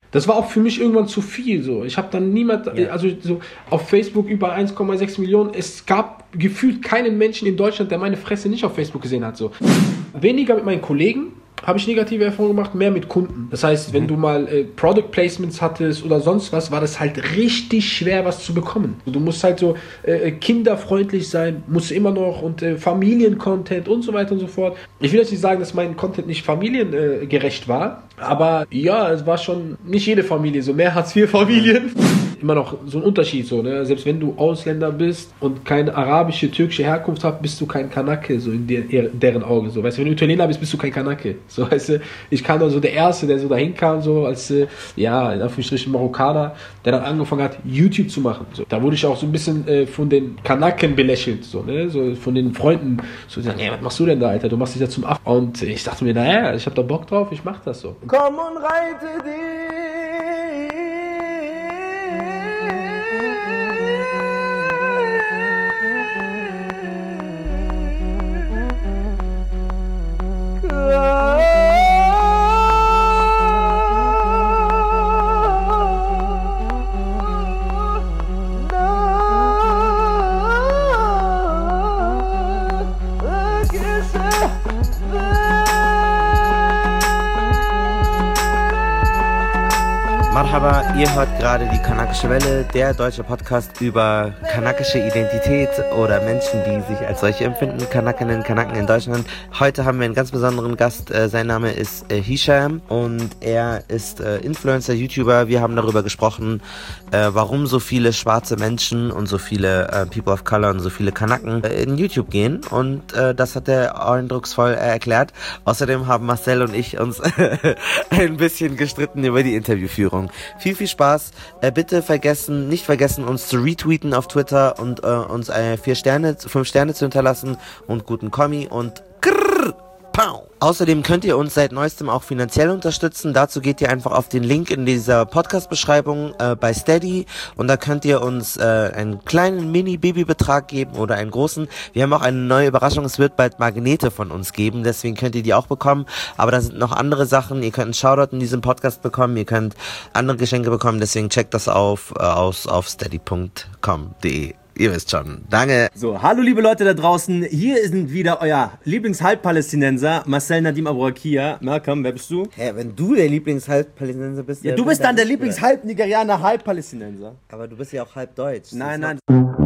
Das war auch für mich irgendwann zu viel. So. Ich habe dann also so auf Facebook über 1,6 Millionen. Es gab gefühlt keinen Menschen in Deutschland, der meine Fresse nicht auf Facebook gesehen hat. So. Weniger mit meinen Kollegen habe ich negative Erfahrungen gemacht, mehr mit Kunden. Das heißt, wenn du mal Product Placements hattest oder sonst was, war das halt richtig schwer, was zu bekommen. Du musst halt so kinderfreundlich sein, musst immer noch und Familiencontent und so weiter und so fort. Ich will jetzt nicht sagen, dass mein Content nicht familiengerecht war, aber ja, es war schon nicht jede Familie, so mehr Hartz-IV-Familien. Immer noch so ein Unterschied, so, ne? Selbst wenn du Ausländer bist und keine arabische, türkische Herkunft hast, bist du kein Kanake, so in deren Augen, so, weißt du, wenn du Italiener bist, bist du kein Kanake, so, weißt du, ich kam dann so der Erste, der so dahin kam, so, als, in Anführungsstrichen Marokkaner, der dann angefangen hat, YouTube zu machen, so, da wurde ich auch so ein bisschen von den Kanaken belächelt, so, ne, so, von den Freunden, so, die sagen, was machst du denn da, Alter, du machst dich ja zum Aff, und ich dachte mir, naja, ich hab da Bock drauf, ich mach das so. Komm und reite dich. Marhaba, ihr hört gerade die Kanakische Welle, der deutsche Podcast über kanakische Identität oder Menschen, die sich als solche empfinden, Kanakinnen, Kanaken in Deutschland. Heute haben wir einen ganz besonderen Gast, sein Name ist Hisham und er ist Influencer, YouTuber. Wir haben darüber gesprochen, warum so viele schwarze Menschen und so viele People of Color und so viele Kanaken in YouTube gehen und das hat er eindrucksvoll erklärt. Außerdem haben Marcel und ich uns ein bisschen gestritten über die Interviewführung. Viel Spaß. Bitte nicht vergessen, uns zu retweeten auf Twitter und uns 5 Sterne zu hinterlassen und guten Kommi und Pow. Außerdem könnt ihr uns seit neuestem auch finanziell unterstützen. Dazu geht ihr einfach auf den Link in dieser Podcast-Beschreibung bei Steady und da könnt ihr uns einen kleinen Mini-Baby-Betrag geben oder einen großen. Wir haben auch eine neue Überraschung, es wird bald Magnete von uns geben, deswegen könnt ihr die auch bekommen. Aber da sind noch andere Sachen, ihr könnt einen Shoutout in diesem Podcast bekommen, ihr könnt andere Geschenke bekommen, deswegen checkt das auf steady.com.de. Ihr wisst schon. Danke. So, hallo liebe Leute da draußen. Hier sind wieder euer Lieblingshalbpalästinenser, Marcel Nadim Aburakia. Malcolm, wer bist du? Hä, wenn du der Lieblingshalbpalästinenser bist... Ja, du bist dann der Lieblingshalb-Nigerianer, Halbpalästinenser. Aber du bist ja auch halb deutsch. Nein.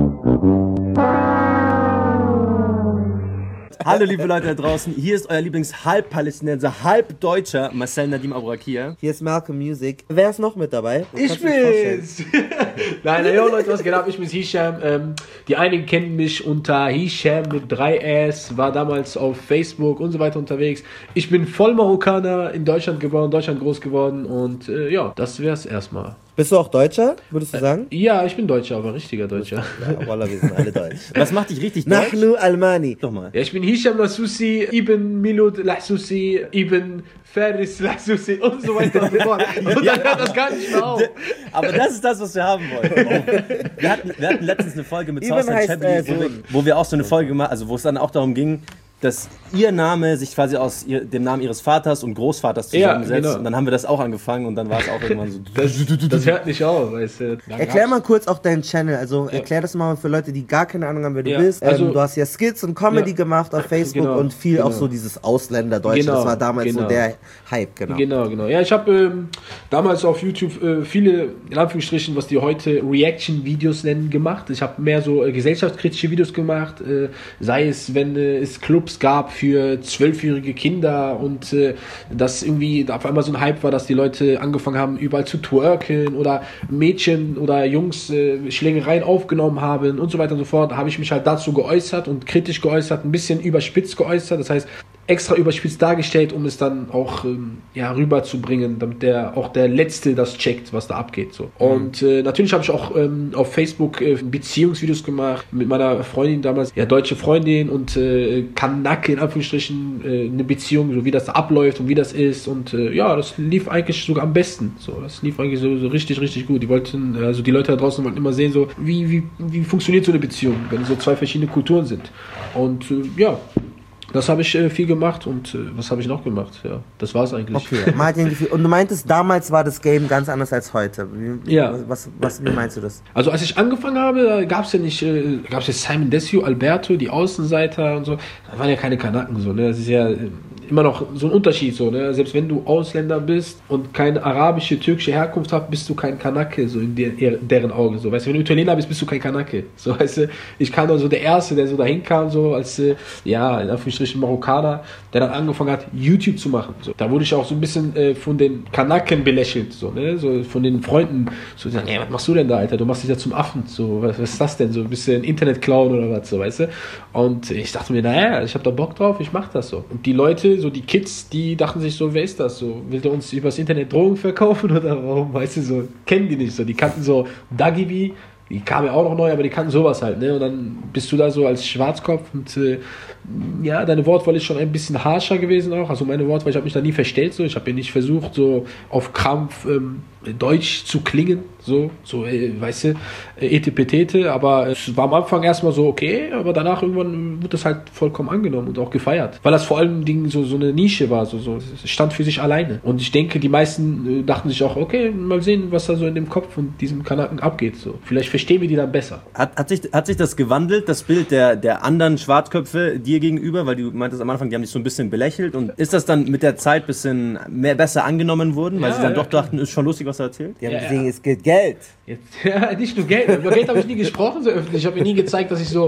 Hallo liebe Leute da draußen, hier ist euer Lieblingshalbpalästinenser, Halbdeutscher Marcel Nadim Aburakia. Hier ist Malcolm Music. Wer ist noch mit dabei? Ich bin's! Nein, Leute, was geht ab? Ich bin's Hisham. Die einigen kennen mich unter Hisham mit 3 S, war damals auf Facebook und so weiter unterwegs. Ich bin voll Marokkaner, in Deutschland geboren, Deutschland groß geworden und das wär's erstmal. Bist du auch Deutscher, würdest du sagen? Ja, ich bin Deutscher, aber richtiger Deutscher. Ja, Wallah, wir sind alle deutsch. Was macht dich richtig deutsch? Nahnu Almani. Doch mal. Ja, ich bin Hisham Lassoussi, Ibn Milud Lassoussi, Ibn Faris Lassoussi und so weiter und so fort. Und dann hört das gar nicht mehr auf. Aber das ist das, was wir haben wollen. Wir hatten letztens eine Folge mit Southside Chablis, wo wir auch so eine Folge gemacht, also wo es dann auch darum ging, dass ihr Name sich quasi aus dem Namen ihres Vaters und Großvaters zusammensetzt. Ja, genau. Und dann haben wir das auch angefangen und dann war es auch irgendwann so... Das hört nicht auf, weißt du. Erklär mal kurz auch deinen Channel, also erklär das mal für Leute, die gar keine Ahnung haben, wer du bist. Also, du hast ja Skits und Comedy gemacht auf Facebook und viel auch so dieses Ausländerdeutsch, das war damals so der Hype, Genau. Ja, ich habe damals auf YouTube viele, in Anführungsstrichen, was die heute Reaction-Videos nennen, gemacht. Ich habe mehr so gesellschaftskritische Videos gemacht, sei es, wenn es Clubs gab für 12-jährige Kinder und dass irgendwie auf einmal so ein Hype war, dass die Leute angefangen haben, überall zu twerken oder Mädchen oder Jungs Schlägereien aufgenommen haben und so weiter und so fort, habe ich mich halt dazu geäußert und kritisch geäußert, ein bisschen überspitzt geäußert, das heißt extra überspitzt dargestellt, um es dann auch rüberzubringen, damit der Letzte das checkt, was da abgeht. So. Und natürlich habe ich auch auf Facebook Beziehungsvideos gemacht mit meiner Freundin damals, deutsche Freundin und Kanake in Anführungsstrichen, eine Beziehung, so wie das abläuft und wie das ist und das lief eigentlich sogar am besten. So, das lief eigentlich so richtig, richtig gut. Die wollten, also die Leute da draußen wollten immer sehen, so wie funktioniert so eine Beziehung, wenn so zwei verschiedene Kulturen sind. Und Das habe ich viel gemacht und was habe ich noch gemacht? Ja, das war es eigentlich. Okay, Martin, und du meintest, damals war das Game ganz anders als heute. Wie meinst du das? Also als ich angefangen habe, gab es ja nicht, gab es ja Simon Desue, Alberto, die Außenseiter und so. Da waren ja keine Kanaken so, ne? Das ist ja immer noch so ein Unterschied so, ne? Selbst wenn du Ausländer bist und keine arabische, türkische Herkunft hast, bist du kein Kanake, so in deren Augen, so, weißt du, wenn du Italiener bist du kein Kanake, so, weißt du, ich kann also der Erste, der so dahin kam, so, als, in Anführungsstrichen Marokkaner, der dann angefangen hat, YouTube zu machen, so, da wurde ich auch so ein bisschen von den Kanaken belächelt, so, ne, so, von den Freunden, so, die sagen, was machst du denn da, Alter, du machst dich ja zum Affen, so, was ist das denn, so, ein bisschen Internet-Clown oder was, so, weißt du, und ich dachte mir, naja, ich hab da Bock drauf, ich mach das so, und die Leute, so die Kids, die dachten sich so, wer ist das so? Will der uns übers Internet Drogen verkaufen oder warum? Weißt du, so, kennen die nicht so. Die kannten so Dagibi, die kam ja auch noch neu, aber die kannten sowas halt, ne? Und dann bist du da so als Schwarzkopf und deine Wortwahl ist schon ein bisschen harscher gewesen auch. Also meine Wortwahl, ich habe mich da nie verstellt, so. Ich habe ja nicht versucht, so auf Krampf Deutsch zu klingen, weißt du, etepetete, aber es war am Anfang erstmal so okay, aber danach irgendwann wurde das halt vollkommen angenommen und auch gefeiert, weil das vor allen Dingen so eine Nische war, es stand für sich alleine und ich denke, die meisten dachten sich auch, okay, mal sehen, was da so in dem Kopf von diesem Kanaken abgeht, so. Vielleicht verstehen wir die dann besser. Hat sich das gewandelt, das Bild der anderen Schwarzköpfe dir gegenüber, weil du meintest am Anfang, die haben dich so ein bisschen belächelt und ist das dann mit der Zeit ein bisschen besser angenommen worden, weil sie dann doch dachten, ist schon lustig, was er erzählt? Die haben gesehen, es geht Geld. Nicht nur Geld. Über Geld habe ich nie gesprochen, so öffentlich. Ich habe mir nie gezeigt, dass ich so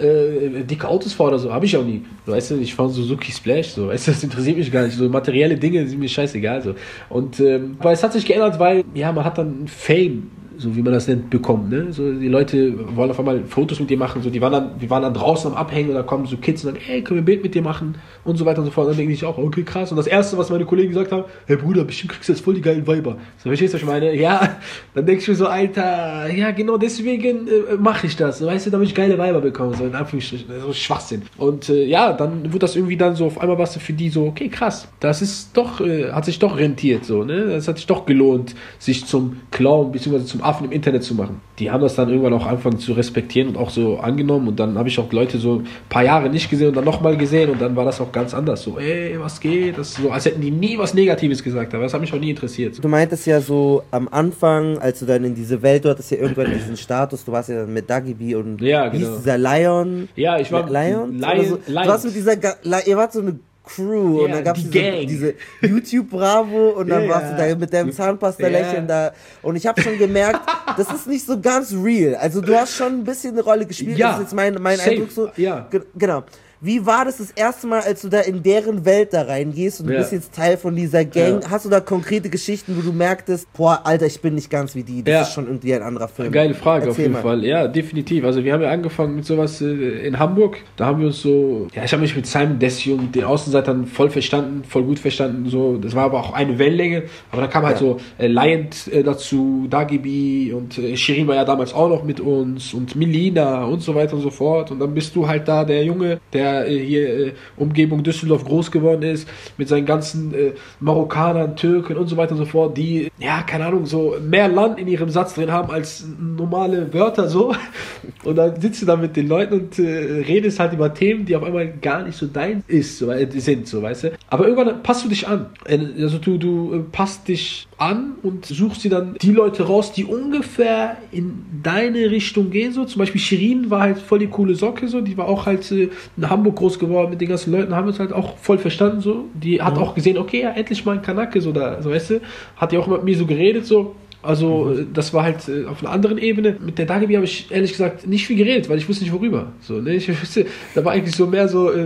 dicke Autos fahre oder so. Habe ich auch nie. Weißt du, ich fahre Suzuki Splash, so. Weißt du, das interessiert mich gar nicht. So materielle Dinge sind mir scheißegal, so. Und, aber es hat sich geändert, weil, man hat dann Fame, so wie man das nennt, bekommen, ne? So, die Leute wollen auf einmal Fotos mit dir machen, so, wir waren dann draußen am Abhängen und da kommen so Kids und sagen, ey, können wir ein Bild mit dir machen und so weiter und so fort. Und dann denke ich auch, okay, krass. Und das Erste, was meine Kollegen gesagt haben, hey Bruder, bestimmt kriegst du jetzt voll die geilen Weiber. So, verstehst du, was ich meine? Ja, dann denke ich mir so, Alter, ja, genau deswegen mache ich das, weißt du, damit ich geile Weiber bekomme, so in Anführungsstrichen, so Schwachsinn. Und dann wurde das irgendwie dann so, auf einmal was für die so, okay, krass, das ist doch, hat sich doch rentiert, so, ne? Das hat sich doch gelohnt, sich zum Clown bzw. zum Affen im Internet zu machen. Die haben das dann irgendwann auch angefangen zu respektieren und auch so angenommen und dann habe ich auch Leute so ein paar Jahre nicht gesehen und dann nochmal gesehen und dann war das auch ganz anders. So, ey, was geht? Das ist so, als hätten die nie was Negatives gesagt, aber das hat mich auch nie interessiert. Du meintest ja so am Anfang, als du dann in diese Welt, du hattest ja irgendwann diesen Status, du warst ja dann mit Dagibi und ja, genau. Wie hieß dieser Lion? Ja, ich war Lion. Du warst mit dieser, ihr wart so eine Crew und dann gab es diese YouTube Bravo und dann warst du da mit deinem Zahnpasta-Lächeln da und ich habe schon gemerkt, das ist nicht so ganz real. Also du hast schon ein bisschen eine Rolle gespielt, das ist jetzt mein Eindruck so. Ja. Genau. Wie war das erste Mal, als du da in deren Welt da reingehst und du bist jetzt Teil von dieser Gang? Ja. Hast du da konkrete Geschichten, wo du merktest, boah, Alter, ich bin nicht ganz wie die, das ist schon irgendwie ein anderer Film? Geile Frage. Erzähl auf jeden Fall. Ja, definitiv. Also wir haben ja angefangen mit sowas in Hamburg. Da haben wir uns so, ich habe mich mit Simon Desue und den Außenseitern voll gut verstanden. So. Das war aber auch eine Wellenlänge. Aber dann kam halt so Lion dazu, Dagibi und Shirin war ja damals auch noch mit uns und Melina und so weiter und so fort. Und dann bist du halt da der Junge, der hier Umgebung Düsseldorf groß geworden ist, mit seinen ganzen Marokkanern, Türken und so weiter und so fort, die, keine Ahnung, so mehr Land in ihrem Satz drin haben als normale Wörter so. Und dann sitzt du da mit den Leuten und redest halt über Themen, die auf einmal gar nicht so dein sind, so, weißt du. Aber irgendwann passt du dich an. Also du passt dich an und suchst dir dann die Leute raus, die ungefähr in deine Richtung gehen, so. Zum Beispiel Shirin war halt voll die coole Socke, so. Die war auch halt in Hamburg groß geworden mit den ganzen Leuten, haben wir uns halt auch voll verstanden, so. Die hat auch gesehen, okay, ja, endlich mal ein Kanake, so da, so, weißt du. Hat ja auch mit mir so geredet, so. Also, das war halt auf einer anderen Ebene. Mit der Dagibi habe ich ehrlich gesagt nicht viel geredet, weil ich wusste nicht worüber. So, ne? Ich wusste, da war eigentlich so mehr so,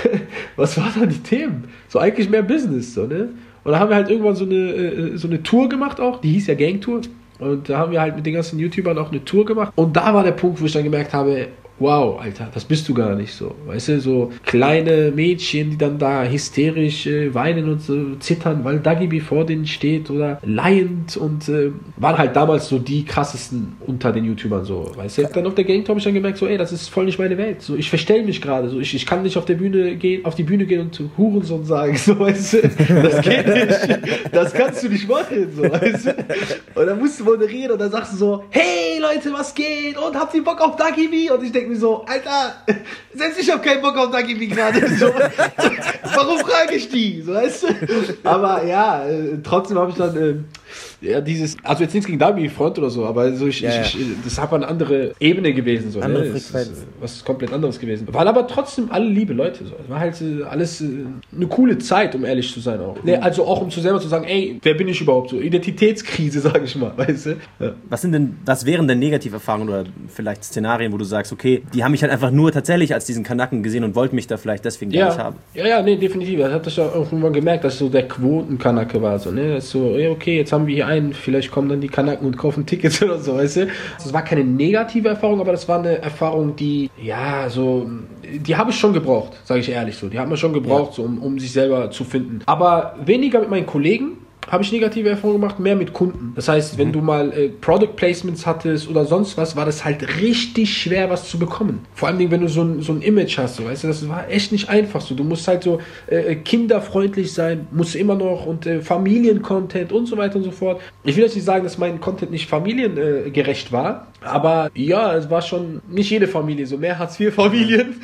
was waren da die Themen? So eigentlich mehr Business, so, ne? Und da haben wir halt irgendwann so eine Tour gemacht auch, die hieß ja Gangtour. Und da haben wir halt mit den ganzen YouTubern auch eine Tour gemacht. Und da war der Punkt, wo ich dann gemerkt habe, wow, Alter, das bist du gar nicht so. Weißt du, so kleine Mädchen, die dann da hysterisch weinen und so zittern, weil Dagibi vor denen steht oder laiend und waren halt damals so die krassesten unter den YouTubern so, weißt du. Dann auf der Gang habe ich dann gemerkt, so, ey, das ist voll nicht meine Welt. So, ich verstelle mich gerade, so, ich kann nicht auf die Bühne gehen und Hurensohn sagen, so, weißt du, das geht nicht. Das kannst du nicht machen, so, weißt du. Und dann musst du moderieren und dann sagst du so, hey Leute, was geht? Und habt ihr Bock auf Dagibi? Und ich denke denke mir so, Alter, selbst ich habe keinen Bock auf Dagibi gerade. So. Warum frage ich die? So, weißt du? Aber ja, trotzdem habe ich dann also jetzt nichts gegen Dagibi-Front oder so, aber so das hat eine andere Ebene gewesen. So, andere Frequenz. Was komplett anderes gewesen. Waren aber trotzdem alle liebe Leute. So. Es war halt alles eine coole Zeit, um ehrlich zu sein auch. Nee, also auch um selber zu sagen, ey, wer bin ich überhaupt? So Identitätskrise, sage ich mal, weißt du? Ja. Was wären denn Negativerfahrungen oder vielleicht Szenarien, wo du sagst, okay, die haben mich halt einfach nur tatsächlich als diesen Kanaken gesehen und wollten mich da vielleicht deswegen gar nicht haben? Ja, nee, definitiv. Das hat ich auch irgendwann gemerkt, dass so der Quotenkanake war. So, ne? Das ist so, okay, jetzt haben wir hier einen, vielleicht kommen dann die Kanaken und kaufen Tickets oder so, weißt du? Das war keine negative Erfahrung, aber das war eine Erfahrung, die habe ich schon gebraucht, sage ich ehrlich so. Die hat man schon gebraucht, so, um sich selber zu finden. Aber weniger mit meinen Kollegen habe ich negative Erfahrungen gemacht, mehr mit Kunden. Das heißt, wenn du mal Product Placements hattest oder sonst was, war das halt richtig schwer, was zu bekommen. Vor allem, wenn du so ein Image hast, so, weißt du, das war echt nicht einfach so. Du musst halt so kinderfreundlich sein, musst immer noch und Familiencontent und so weiter und so fort. Ich will jetzt nicht sagen, dass mein Content nicht familiengerecht war, aber ja, es war schon nicht jede Familie, so mehr Hartz-IV-Familien.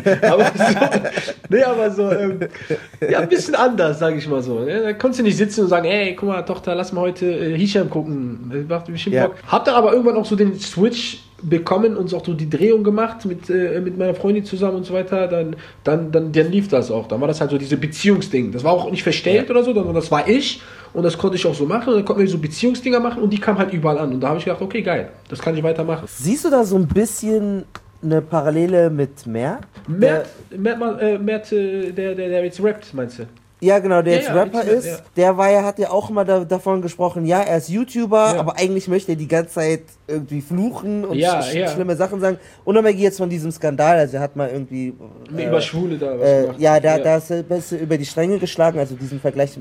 aber so ein bisschen anders, sage ich mal so. Ne? Da konntest du nicht sitzen und sagen, ey, guck mal, Tochter, lass mal heute Hisham gucken. Das macht bestimmt Bock. Hab dann aber irgendwann auch so den Switch bekommen und auch so die Drehung gemacht mit meiner Freundin zusammen und so weiter, dann lief das auch. Dann war das halt so diese Beziehungsding. Das war auch nicht verstellt oder so, sondern das war ich und das konnte ich auch so machen und dann konnten wir so Beziehungsdinger machen und die kamen halt überall an und da habe ich gedacht, okay, geil, das kann ich weitermachen. Siehst du da so ein bisschen eine Parallele mit Mert? Mert, der jetzt rappt, meinst du? Ja, genau, der jetzt Rapper ist, der hat ja auch immer davon gesprochen, ja, er ist YouTuber, aber eigentlich möchte er die ganze Zeit irgendwie fluchen und schlimme Sachen sagen. Unabhängig jetzt von diesem Skandal, also er hat mal irgendwie... über Schwule da was gemacht. Da ist er besser über die Stränge geschlagen, also diesen Vergleich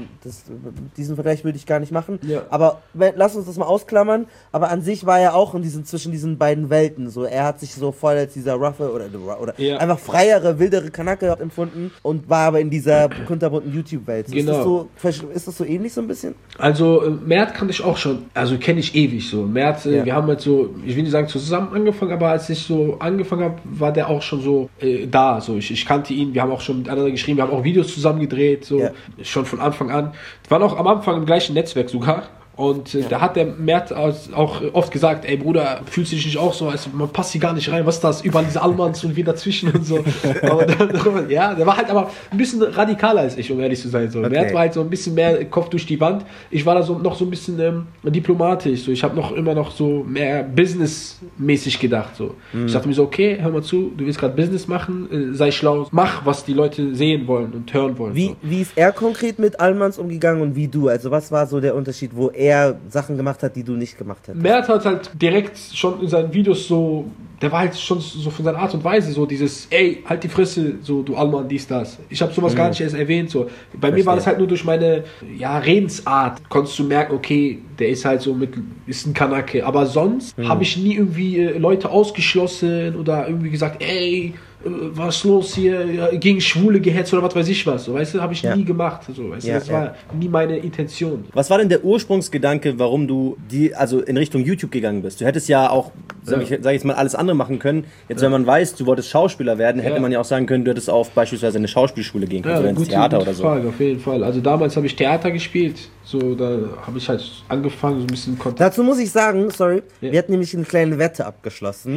würde ich gar nicht machen. Ja. Aber lass uns das mal ausklammern, aber an sich war er auch zwischen diesen beiden Welten, so, er hat sich so voll als dieser roughe oder einfach freiere, wildere Kanake empfunden und war aber in dieser kunterbunten YouTube-Welt. Genau. Ist das so ähnlich so ein bisschen? Also Mert kannte ich auch schon, also kenne ich ewig so. Mert, wir haben halt so, ich will nicht sagen zusammen angefangen, aber als ich so angefangen habe, war der auch schon so da. So. Ich kannte ihn, wir haben auch schon miteinander geschrieben, wir haben auch Videos zusammen gedreht, so schon von Anfang an. Wir waren auch am Anfang im gleichen Netzwerk sogar. Und da hat der Mert auch oft gesagt, ey Bruder, fühlst du dich nicht auch so, also man passt hier gar nicht rein, was ist das, überall diese Almans und wir dazwischen und so. Aber der war halt aber ein bisschen radikaler als ich, um ehrlich zu sein. So. Okay. Mert war halt so ein bisschen mehr Kopf durch die Wand. Ich war da so noch so ein bisschen diplomatisch. So. Ich habe immer noch so mehr businessmäßig gedacht. So. Ich dachte mir so, okay, hör mal zu, du willst gerade Business machen, sei schlau, mach, was die Leute sehen wollen und hören wollen. Wie ist er konkret mit Almans umgegangen und wie du? Also was war so der Unterschied, wo er Sachen gemacht hat, die du nicht gemacht hättest? Mert hat halt direkt schon in seinen Videos so, der war halt schon so von seiner Art und Weise so dieses, ey, halt die Fresse, so du Alman, dies, das. Ich habe sowas gar nicht erst erwähnt. So. Bei mir war das halt nur durch meine Redensart, konntest du merken, okay, der ist halt so ist ein Kanake. Aber sonst habe ich nie irgendwie Leute ausgeschlossen oder irgendwie gesagt, ey, was ist los hier, gegen Schwule gehetzt oder was weiß ich was, so, weißt du, habe ich nie gemacht, so, weißt du, das war nie meine Intention. Was war denn der Ursprungsgedanke, warum du also in Richtung YouTube gegangen bist? Du hättest ja auch, sag ich jetzt mal, alles andere machen können. Jetzt, wenn man weiß, du wolltest Schauspieler werden, hätte man ja auch sagen können, du hättest auf beispielsweise eine Schauspielschule gehen können, oder ins Theater oder so. Frage, auf jeden Fall. Also damals habe ich Theater gespielt, so, da habe ich halt angefangen, so ein bisschen Kontakt. Dazu muss ich sagen, wir hatten nämlich eine kleine Wette abgeschlossen,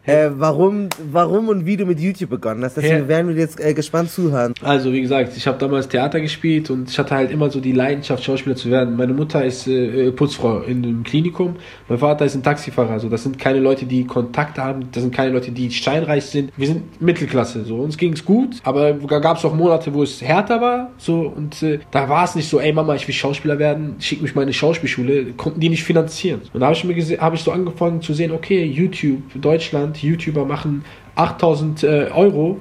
warum und wie du mit YouTube begonnen hast. Deswegen werden wir jetzt gespannt zuhören. Also wie gesagt, ich habe damals Theater gespielt und ich hatte halt immer so die Leidenschaft, Schauspieler zu werden. Meine Mutter ist Putzfrau in einem Klinikum, mein Vater ist ein Taxifahrer. Also das sind keine Leute, die Kontakte haben, das sind keine Leute, die steinreich sind. Wir sind Mittelklasse, so, uns ging es gut, aber da gab es auch Monate, wo es härter war, so, und da war es nicht so, ey Mama, ich will Schauspieler werden, schick mich mal in eine Schauspielschule, konnten die nicht finanzieren. Und da habe ich so angefangen zu sehen, okay, YouTube, Deutschland, YouTuber machen 8.000 Euro,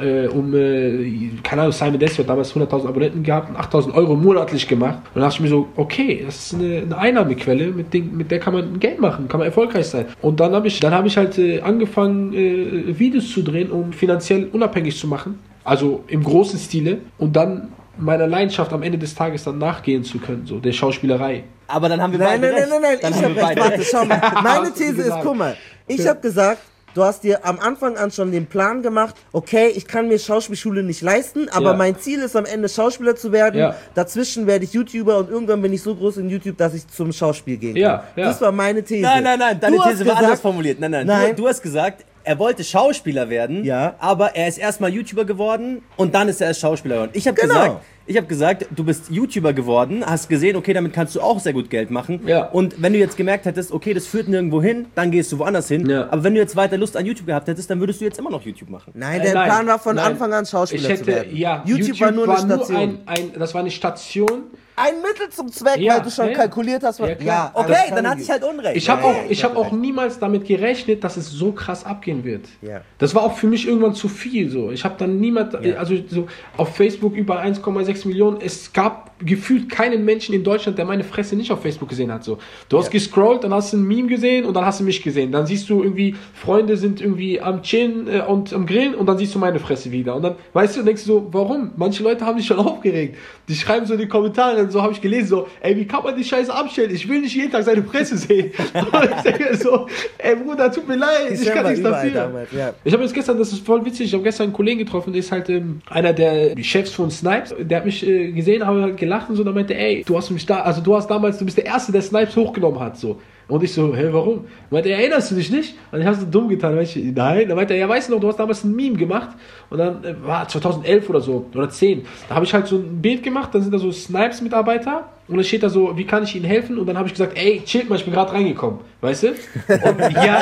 keine Ahnung, Simon Desio hat damals 100.000 Abonnenten gehabt und 8.000 Euro monatlich gemacht. Und da dachte ich mir so, okay, das ist eine Einnahmequelle, mit der kann man Geld machen, kann man erfolgreich sein. Und dann habe ich halt angefangen, Videos zu drehen, um finanziell unabhängig zu machen, also im großen Stile, und dann meiner Leidenschaft am Ende des Tages dann nachgehen zu können, so der Schauspielerei. Aber dann haben wir beide Nein, ich habe recht. Warte, schau mal. Meine These ist, guck mal, ich habe gesagt, du hast dir am Anfang an schon den Plan gemacht, okay, ich kann mir Schauspielschule nicht leisten, aber mein Ziel ist am Ende Schauspieler zu werden. Dazwischen werde ich YouTuber und irgendwann bin ich so groß in YouTube, dass ich zum Schauspiel gehen kann. Das war meine These. Nein, deine These war anders formuliert. Nein. Du hast gesagt, er wollte Schauspieler werden, aber er ist erstmal YouTuber geworden und dann ist er erst Schauspieler geworden. Ich habe gesagt, du bist YouTuber geworden, hast gesehen, okay, damit kannst du auch sehr gut Geld machen. Und wenn du jetzt gemerkt hättest, okay, das führt nirgendwo hin, dann gehst du woanders hin. Aber wenn du jetzt weiter Lust an YouTube gehabt hättest, dann würdest du jetzt immer noch YouTube machen. Nein, der Plan war von Anfang an Schauspieler zu werden. YouTube war nur eine Station. Das war eine Station. Ein Mittel zum Zweck, weil du schon kalkuliert hast. Okay, dann hatte ich halt Unrecht. Ich habe auch niemals damit gerechnet, dass es so krass abgehen wird. Das war auch für mich irgendwann zu viel. So. Ich habe dann also so auf Facebook über 1,6 Millionen. Es gab gefühlt keinen Menschen in Deutschland, der meine Fresse nicht auf Facebook gesehen hat. So. Du hast gescrollt, dann hast du ein Meme gesehen und dann hast du mich gesehen. Dann siehst du irgendwie, Freunde sind irgendwie am Chillen und am Grillen und dann siehst du meine Fresse wieder. Und dann weißt du, denkst du so, warum? Manche Leute haben sich schon aufgeregt. Die schreiben so in die Kommentare, so habe ich gelesen, so, ey, wie kann man die Scheiße abstellen? Ich will nicht jeden Tag seine Fresse sehen. Und ich denke so, ey Bruder, tut mir leid, ich kann nichts dafür. Damals, Ich habe jetzt gestern, das ist voll witzig, ich habe gestern einen Kollegen getroffen, der ist halt einer der Chefs von Snipes, der hat mich gesehen, habe halt gelacht und so, und meinte, ey, du bist der Erste, der Snipes hochgenommen hat, so. Und ich so, hä, warum? Meinte er, erinnerst du dich nicht? Und ich habe so dumm getan. Nein. Dann meinte er, ja, weißt du noch, du hast damals ein Meme gemacht. Und dann war 2011 oder so, oder 10. Da habe ich halt so ein Bild gemacht, dann sind da so Snipes-Mitarbeiter. Und dann steht da so, wie kann ich Ihnen helfen? Und dann habe ich gesagt, ey, chillt mal, ich bin gerade reingekommen. Weißt du? Und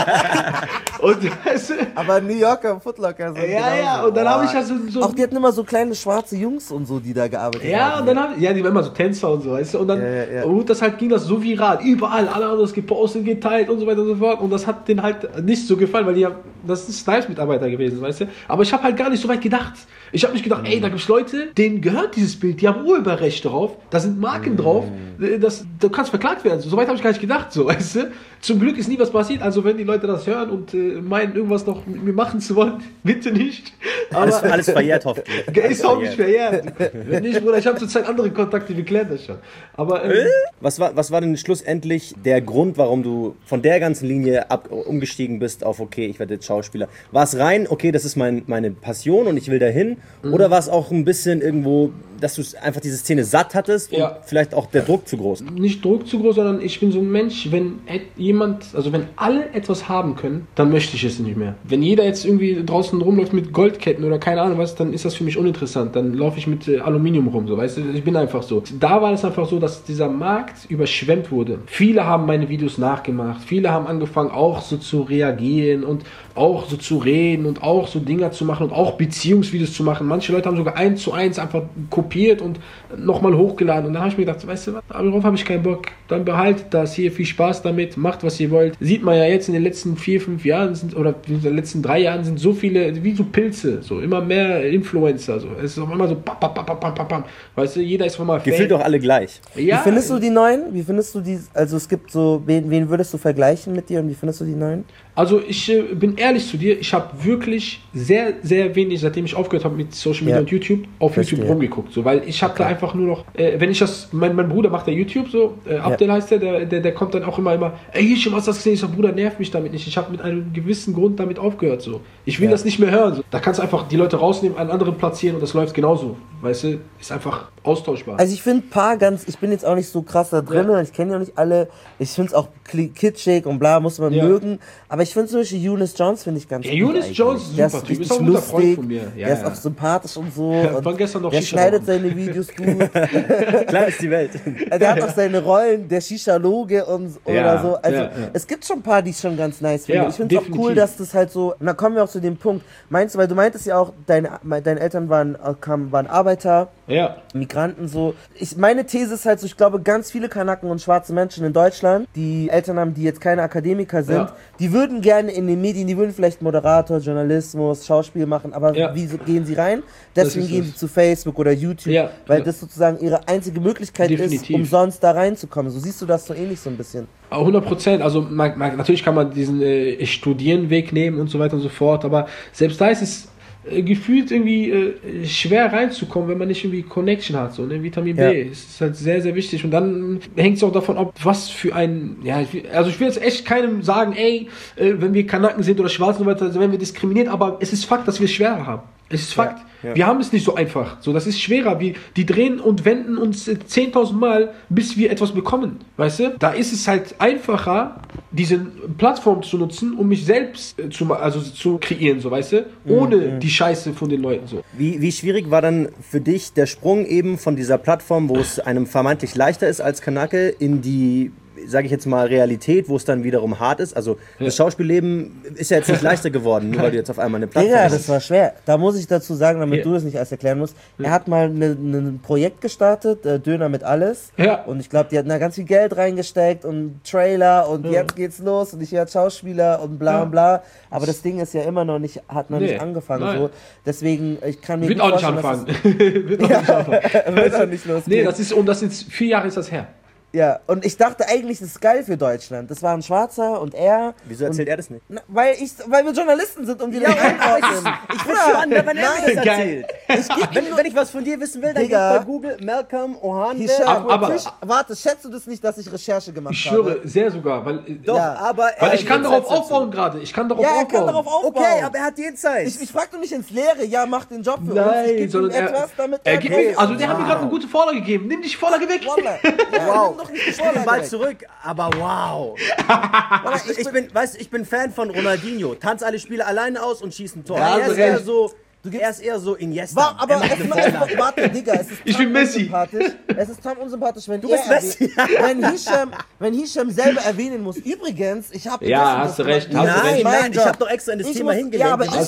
weißt du? Aber New Yorker Footlocker sind Ja, und dann habe ich also so... Auch die hatten immer so kleine schwarze Jungs und so, die da gearbeitet haben. Und dann die waren immer so Tänzer und so, weißt du? Und dann ging das so viral, überall, alle haben das gepostet, geteilt und so weiter und so fort. Und das hat denen halt nicht so gefallen, weil das sind Snipes-Mitarbeiter gewesen, weißt du? Aber ich habe halt gar nicht so weit gedacht. Ich habe nicht gedacht, ey, da gibt es Leute, denen gehört dieses Bild, die haben Urheberrechte drauf, da sind Marken drauf, du kannst verklagt werden. So weit habe ich gar nicht gedacht, so, weißt du? Zum Glück ist nie was passiert, also wenn die Leute das hören und meinen, irgendwas noch mit mir machen zu wollen, bitte nicht. Aber alles verjährt, hoffentlich. Ist auch nicht verjährt. Wenn nicht, Bruder, ich habe zurzeit andere Kontakte, wir klären das schon. Aber, was war denn schlussendlich der Grund, warum du von der ganzen Linie umgestiegen bist auf, okay, ich werde jetzt Schauspieler? War es rein, okay, das ist meine Passion und ich will dahin? Oder war es auch ein bisschen irgendwo, dass du einfach diese Szene satt hattest und vielleicht auch der Druck zu groß? Nicht Druck zu groß, sondern ich bin so ein Mensch, wenn alle etwas haben können, dann möchte ich es nicht mehr. Wenn jeder jetzt irgendwie draußen rumläuft mit Goldketten oder keine Ahnung was, dann ist das für mich uninteressant. Dann laufe ich mit Aluminium rum, so, weißt du, ich bin einfach so. Da war es einfach so, dass dieser Markt überschwemmt wurde. Viele haben meine Videos nachgemacht, viele haben angefangen auch so zu reagieren und auch so zu reden und auch so Dinger zu machen und auch Beziehungsvideos zu machen. Manche Leute haben sogar 1:1 einfach kopiert und nochmal hochgeladen. Und dann habe ich mir gedacht, weißt du was, darauf habe ich keinen Bock. Dann behaltet das hier, viel Spaß damit, macht was ihr wollt. Sieht man ja jetzt in den letzten 4-5 Jahren oder in den letzten 3 Jahren sind so viele, wie so Pilze, so immer mehr Influencer. So. Es ist auf einmal so bam, bam, bam, bam, bam, bam. Weißt du, jeder ist auf einmal gefühlt doch alle gleich. Ja. Wie findest du die Neuen? Wie findest du die, also es gibt so, wen würdest du vergleichen mit dir und wie findest du die Neuen? Also ich bin ehrlich zu dir, ich habe wirklich sehr, sehr wenig, seitdem ich aufgehört habe mit Social Media und YouTube, auf YouTube rumgeguckt. So, weil ich habe da einfach nur noch, wenn ich das, mein Bruder macht ja YouTube so, Abdel heißt der kommt dann auch immer, ey, hier schon was das gesehen, ich sag, Bruder, nerv mich damit nicht. Ich habe mit einem gewissen Grund damit aufgehört. So. Ich will das nicht mehr hören. So. Da kannst du einfach die Leute rausnehmen, einen anderen platzieren und das läuft genauso. Weißt du, ist einfach austauschbar. Also ich finde ich bin jetzt auch nicht so krass da drin, ich kenne ja nicht alle. Ich finde es auch kitschig und bla, muss man mögen. Aber ich finde zum Beispiel Eunice Jones finde ich ganz gut. Eunice Jones ist super, Typ, ist auch ein guter Freund von mir. Der ist auch sympathisch und so. Und der schneidet seine Videos gut. Klar ist die Welt. Der hat auch seine Rollen, der Shisha-Loge oder so. Also es gibt schon ein paar, die ich schon ganz nice finde. Ich finde es auch cool, dass das halt so, und da kommen wir auch zu dem Punkt, meinst du, weil du meintest ja auch, deine Eltern waren Arbeiter, Migranten so. Meine These ist halt so, ich glaube, ganz viele Kanaken und schwarze Menschen in Deutschland, die Eltern haben, die jetzt keine Akademiker sind, die würden gerne in den Medien, die würden vielleicht Moderator, Journalismus, Schauspiel machen, aber wieso gehen sie rein? Deswegen gehen sie zu Facebook oder YouTube, weil das sozusagen ihre einzige Möglichkeit ist, umsonst da reinzukommen. So siehst du das so ähnlich so ein bisschen. 100%, also natürlich kann man diesen Studierenweg nehmen und so weiter und so fort, aber selbst da ist es gefühlt irgendwie schwer reinzukommen, wenn man nicht irgendwie Connection hat, so, ne? Vitamin B ist halt sehr, sehr wichtig und dann hängt es auch davon ab, was für ein, ich will jetzt echt keinem sagen, wenn wir Kanaken sind oder Schwarzen, also wenn wir diskriminiert, aber es ist Fakt, dass wir es schwerer haben. Es ist Fakt. Ja. Wir haben es nicht so einfach. So, das ist schwerer. Die drehen und wenden uns 10.000 Mal, bis wir etwas bekommen. Weißt du? Da ist es halt einfacher, diese Plattform zu nutzen, um mich selbst zu kreieren, so, weißt du? Ohne die Scheiße von den Leuten. So. Wie schwierig war dann für dich der Sprung eben von dieser Plattform, wo es einem vermeintlich leichter ist als Kanake, in die, sage ich jetzt mal, Realität, wo es dann wiederum hart ist? Also das Schauspielleben ist ja jetzt nicht leichter geworden, nur weil du jetzt auf einmal eine Plattform hast. Ja, das war schwer. Da muss ich dazu sagen, damit du das nicht erst erklären musst. Er hat mal ein Projekt gestartet, Döner mit alles. Ja. Und ich glaube, die hatten da ganz viel Geld reingesteckt und Trailer und jetzt geht's los und ich werde Schauspieler und bla und bla. Aber das Ding ist ja immer noch nicht, hat noch nicht angefangen. So. Deswegen, ich kann mir nicht vorstellen, Wird auch nicht losgehen. Nee, das ist 4 Jahre ist das her. Ja, und ich dachte eigentlich, das ist geil für Deutschland. Das war ein Schwarzer und er. Wieso erzählt er das nicht? Na, weil wir Journalisten sind und wir das einordnen. Ich will schon, wenn er mir das erzählt. Wenn ich was von dir wissen will, dann geh bei Google Malcolm Ohande. Warte, schätzt du das nicht, dass ich Recherche gemacht habe? Ich schwöre, sehr sogar. Weil ich kann darauf aufbauen gerade. Er kann darauf aufbauen. Okay, aber er hat die Zeit. Ich frag doch nicht ins Leere, mach den Job für uns. Nein, sondern also der hat mir gerade eine gute Vorlage gegeben. Nimm die Vorlage weg. Wow. Ich bin bald zurück, aber wow. Ich bin Fan von Ronaldinho. Tanzt alle Spiele alleine aus und schießt ein Tor. Er ist eher so Iniesta. Aber warte, Digga, ich bin Messi. Es ist Tom unsympathisch, wenn Messi. wenn Hisham selber erwähnen muss. Übrigens, ich habe hast du recht. Nein, ich habe doch extra in das Thema hingelegt. Ja, aber ich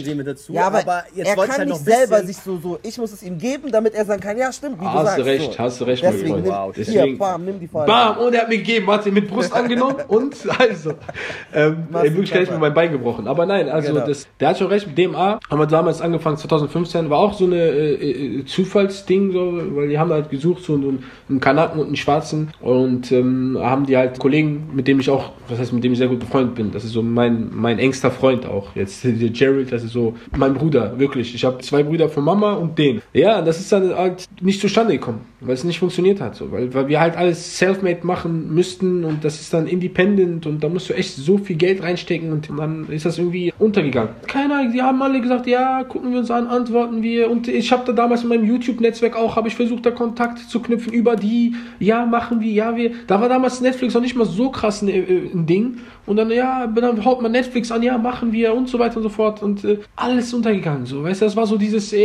kann nicht selber sich so, ich muss es ihm geben, damit er sagen kann, ja stimmt, wie du sagst. Hast du recht, mein Freund. Deswegen, bam, nimm die Frage. Bam, und er hat mir gegeben, warte, mit Brust angenommen und also, wirklich hätte ich mir mein Bein gebrochen. Aber nein, also der hat schon recht, mit DMA haben wir damals angefangen, 2015, war auch so eine Zufallsding, so, weil die haben halt gesucht, so einen Kanaken und einen Schwarzen und haben die halt Kollegen, mit dem ich sehr gut befreundet bin, das ist so mein engster Freund auch, jetzt der Gerald, das ist so mein Bruder, wirklich, ich habe 2 Brüder von Mama und den. Ja, das ist dann halt nicht zustande gekommen, weil es nicht funktioniert hat, so, weil wir halt alles self-made machen müssten und das ist dann independent und da musst du echt so viel Geld reinstecken und dann ist das irgendwie untergegangen. Keine Ahnung, die haben alle gesagt, ja, gucken wir uns an, antworten wir und ich habe da damals in meinem YouTube-Netzwerk auch, habe ich versucht, da Kontakt zu knüpfen über die, machen wir, da war damals Netflix noch nicht mal so krass ein Ding und dann, dann haut man Netflix an, machen wir und so weiter und so fort und alles untergegangen, so, weißt du, das war so dieses,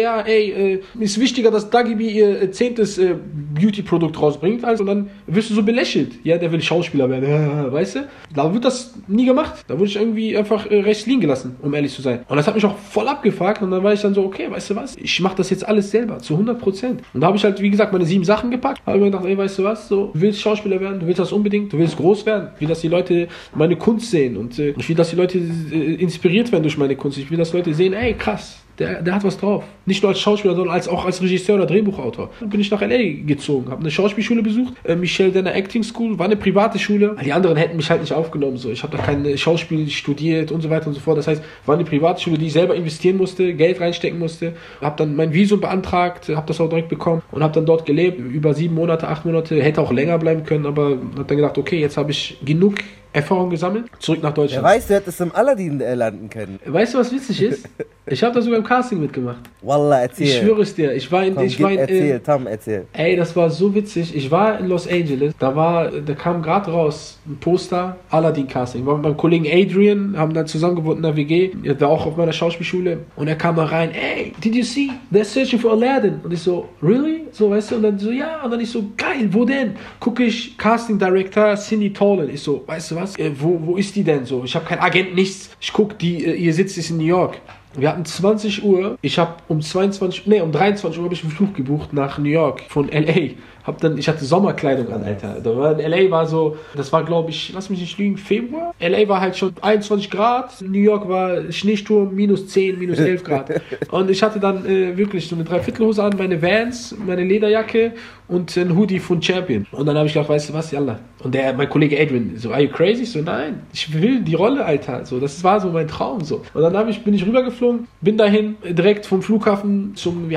ist wichtiger, dass Dagibi ihr 10. Beauty-Produkt rausbringt, also dann wirst du so belächelt, der will Schauspieler werden, weißt du, da wird das nie gemacht, da wurde ich irgendwie einfach rechts liegen gelassen, um ehrlich zu sein und das hat mich auch voll abgefuckt und dann war ich dann so, okay, weißt du was, ich mache das jetzt alles selber, zu 100%. Und da habe ich halt, wie gesagt, meine 7 Sachen gepackt, habe mir gedacht, weißt du was, so, du willst Schauspieler werden, du willst das unbedingt, du willst groß werden, ich will, dass die Leute meine Kunst sehen und ich will, dass die Leute inspiriert werden durch meine Kunst, ich will, dass Leute sehen, krass, der hat was drauf. Nicht nur als Schauspieler, sondern auch als Regisseur oder Drehbuchautor. Dann bin ich nach L.A. gezogen, habe eine Schauspielschule besucht, Michelle Denner Acting School, war eine private Schule. Die anderen hätten mich halt nicht aufgenommen. So. Ich habe da kein Schauspiel studiert und so weiter und so fort. Das heißt, war eine private Schule, die ich selber investieren musste, Geld reinstecken musste. Habe dann mein Visum beantragt, habe das auch direkt bekommen und habe dann dort gelebt. Über 7 Monate, 8 Monate, hätte auch länger bleiben können, aber habe dann gedacht, okay, jetzt habe ich genug Erfahrung gesammelt, zurück nach Deutschland. Wer weiß, du hättest im Aladdin landen können. Weißt du, was witzig ist? Ich habe da sogar im Casting mitgemacht. Wallah, erzähl. Ich schwöre es dir. Erzähl, Tom, erzähl. Das war so witzig. Ich war in Los Angeles. Da kam gerade raus ein Poster, Aladdin-Casting. War mit meinem Kollegen Adrian, haben dann zusammen gewohnt in der WG. Er war auch auf meiner Schauspielschule. Und er kam mal rein, did you see? They're searching for Aladdin. Und ich so, really? So, weißt du? Und dann so, ja. Und dann ich so, geil, wo denn? Gucke ich, Casting Director Cindy Tolan. Ich so, weißt du was? Wo ist die denn so? Ich habe keinen Agent, nichts. Ich gucke, ihr Sitz ist in New York. Wir hatten 20 Uhr. Ich habe um 23 Uhr habe ich einen Flug gebucht nach New York von L.A. Ich hatte Sommerkleidung an, Alter. In L.A. war so, das war, glaube ich, lass mich nicht lügen, Februar. L.A. war halt schon 21 Grad. New York war Schneesturm, -10, -11 Grad. Und ich hatte dann wirklich so eine Dreiviertelhose an, meine Vans, meine Lederjacke und ein Hoodie von Champion. Und dann habe ich gedacht, weißt du was, yalla. Und mein Kollege Adrian so, are you crazy? So, nein, ich will die Rolle, Alter. So, das war so mein Traum. So. Und dann bin ich rübergeflogen London, bin dahin, direkt vom Flughafen zum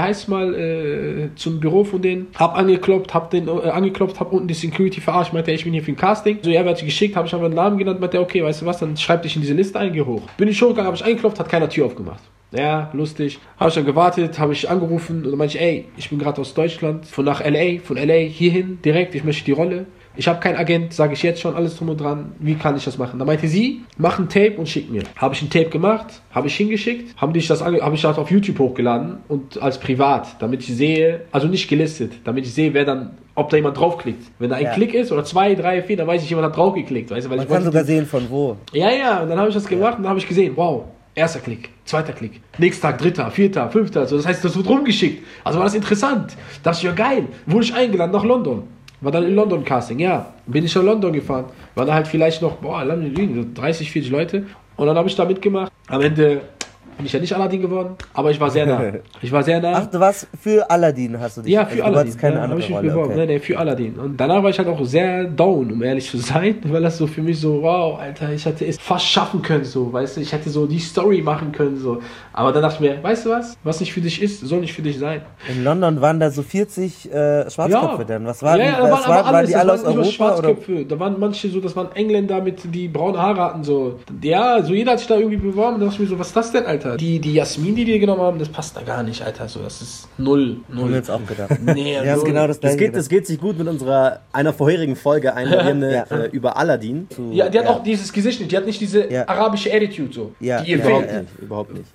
Büro von denen, hab angeklopft, hab unten die Security verarscht, meinte, ich bin hier für ein Casting. So, er wird geschickt, habe ich einfach einen Namen genannt, meinte, okay, weißt du was, dann schreib dich in diese Liste ein, geh hoch. Bin ich hochgegangen, habe ich angeklopft, hat keiner Tür aufgemacht. Ja, lustig. Habe ich dann gewartet, habe ich angerufen und dann meinte ich, ey, ich bin gerade aus Deutschland, von LA hierhin, direkt, ich möchte die Rolle. Ich habe keinen Agent, sage ich jetzt schon, alles drum und dran. Wie kann ich das machen? Da meinte sie, mach ein Tape und schick mir. Habe ich ein Tape gemacht, habe ich hingeschickt, habe ich das auf YouTube hochgeladen und als privat, damit ich sehe, also nicht gelistet, damit ich sehe, ob da jemand draufklickt. Wenn da ein Klick ist oder 2, 3, 4, dann weiß ich, jemand hat draufgeklickt. Weißt du, weil Man kann sogar sehen, von wo. Ja, und dann habe ich das gemacht und dann habe ich gesehen, wow. Erster Klick, zweiter Klick, nächster Tag, dritter, vierter, fünfter. So, das heißt, das wird rumgeschickt. Also war das interessant. Dachte ich, ja geil. Wurde ich eingeladen nach London. War dann in London Casting, ja. Bin ich nach London gefahren. War da halt vielleicht noch, 30, 40 Leute. Und dann habe ich da mitgemacht. Am Ende bin ich ja nicht Aladdin geworden, aber ich war sehr nah. Ach, du warst für Aladdin, hast du dich? Ja, für Aladdin. Keine andere Rolle. Okay. Nee, für Aladdin. Und danach war ich halt auch sehr down, um ehrlich zu sein, weil das so für mich so, wow, Alter, ich hätte es fast schaffen können, so, weißt du, ich hätte so die Story machen können, so. Aber dann dachte ich mir, weißt du was nicht für dich ist, soll nicht für dich sein. In London waren da so 40 Schwarzköpfe denn. Was waren waren die alle aus Europa? Schwarzköpfe. Oder? Da waren manche so, das waren Engländer die braune Haare hatten, so. Ja, so jeder hat sich da irgendwie beworben, da dachte ich mir so, was ist das denn, Alter? Die Jasmin, die genommen haben, das passt da gar nicht, Alter. So, das ist null. Haben wir jetzt auch gedacht. Nee, wir haben genau das Gleiche. Das geht sich gut mit einer vorherigen Folge ein, über Aladdin. Ja, die hat auch dieses Gesicht nicht. Die hat nicht diese arabische Attitude, so. Ja, die ihr überhaupt nicht.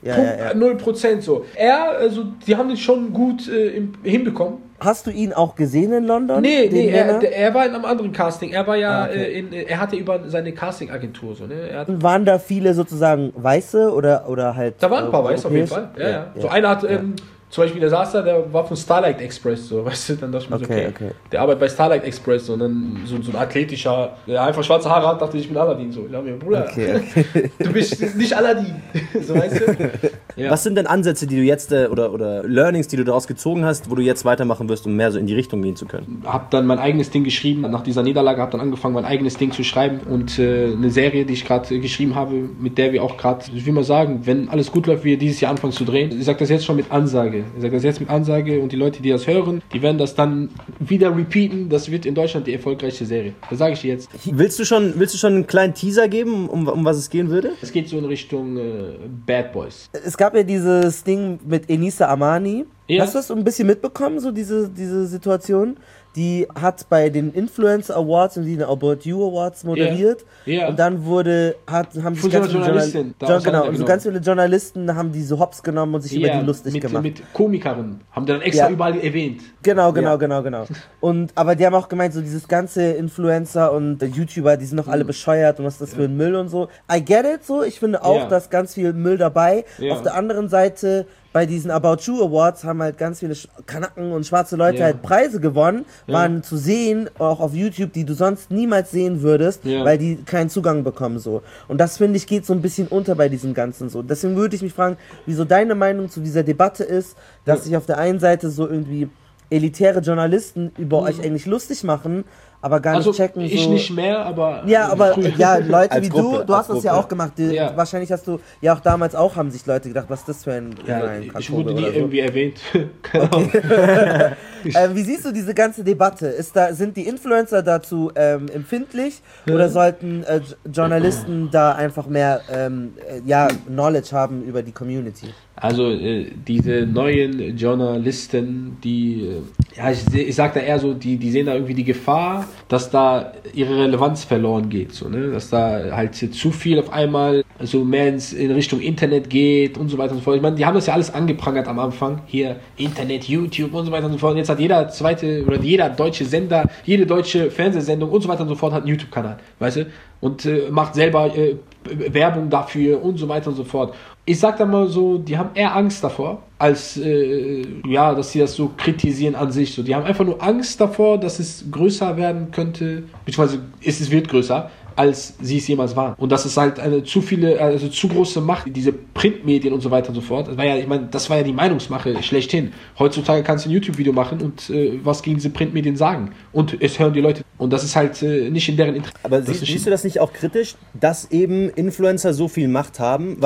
0% so. Die haben den schon gut hinbekommen. Hast du ihn auch gesehen in London? Nee, er war in einem anderen Casting. Er war ja, er hatte über seine Casting-Agentur so, ne? Waren da viele sozusagen Weiße oder halt? Da waren ein paar Weiße auf jeden Fall. Ja. So einer hat, zum Beispiel der saß da, der war von Starlight Express, so, weißt du, dann dachte ich mir so, okay. Der arbeitet bei Starlight Express, so, und dann so ein athletischer, der einfach schwarze Haare hat, dachte ich bin Aladdin, so. Ich dachte mir, Bruder, du bist nicht Aladdin, so, weißt du. Ja. Was sind denn Ansätze, die du jetzt, oder Learnings, die du daraus gezogen hast, wo du jetzt weitermachen wirst, um mehr so in die Richtung gehen zu können? Hab dann mein eigenes Ding geschrieben, nach dieser Niederlage hab dann angefangen, mein eigenes Ding zu schreiben und eine Serie, die ich gerade geschrieben habe, mit der wir auch gerade, ich will mal sagen, wenn alles gut läuft, wir dieses Jahr anfangen zu drehen. Ich sag das jetzt schon mit Ansage. Und die Leute, die das hören, die werden das dann wieder repeaten. Das wird in Deutschland die erfolgreichste Serie. Das sage ich dir jetzt. Willst du schon einen kleinen Teaser geben, um was es gehen würde? Es geht so in Richtung Bad Boys. Es gab ja dieses Ding mit Enisa Amani. Ja. Hast du das ein bisschen mitbekommen, so diese Situation? Die hat bei den Influencer Awards und die About You Awards moderiert. Ja. Und dann haben sich ganz viele Journalisten haben die so hops genommen und sich über die lustig gemacht. Mit Komikerinnen. Haben die dann extra überall erwähnt. Genau. Aber die haben auch gemeint, so dieses ganze Influencer und YouTuber, die sind doch alle bescheuert und was ist das für ein Müll und so. I get it, so. Ich finde auch, dass ganz viel Müll dabei. Ja. Auf der anderen Seite, bei diesen About You Awards haben halt ganz viele Kanaken und schwarze Leute halt Preise gewonnen, waren zu sehen, auch auf YouTube, die du sonst niemals sehen würdest, weil die keinen Zugang bekommen, so. Und das, finde ich, geht so ein bisschen unter bei diesem Ganzen, so. Deswegen würde ich mich fragen, wieso deine Meinung zu dieser Debatte ist, dass sich auf der einen Seite so irgendwie elitäre Journalisten über euch eigentlich lustig machen, aber gar nicht checken. Ich so. Nicht mehr, aber... Ja, aber Leute wie du hast das ja auch gemacht. Wahrscheinlich hast du ja auch damals haben sich Leute gedacht, was ist das für ein... ich wurde nie irgendwie erwähnt. Wie siehst du diese ganze Debatte? Sind die Influencer dazu empfindlich oder sollten Journalisten da einfach mehr Knowledge haben über die Community? Also diese neuen Journalisten, die, ich sag da eher so, die sehen da irgendwie die Gefahr, dass da ihre Relevanz verloren geht, so, ne? Dass da halt zu viel auf einmal so mehr in Richtung Internet geht und so weiter und so fort. Ich meine, die haben das ja alles angeprangert am Anfang, hier Internet, YouTube und so weiter und so fort. Und jetzt hat jeder zweite oder jeder deutsche Sender, jede deutsche Fernsehsendung und so weiter und so fort hat einen YouTube-Kanal, weißt du? Und macht selber Werbung dafür und so weiter und so fort. Ich sag da mal so, die haben eher Angst davor, als dass sie das so kritisieren an sich. So, die haben einfach nur Angst davor, dass es größer werden könnte, beziehungsweise es wird größer, als sie es jemals waren. Und das ist halt eine zu große Macht, diese Printmedien und so weiter und so fort. Das war ja die Meinungsmache schlechthin. Heutzutage kannst du ein YouTube-Video machen und was gegen diese Printmedien sagen. Und es hören die Leute. Und das ist halt nicht in deren Interesse. Aber siehst du das nicht auch kritisch, dass eben Influencer so viel Macht haben? Weil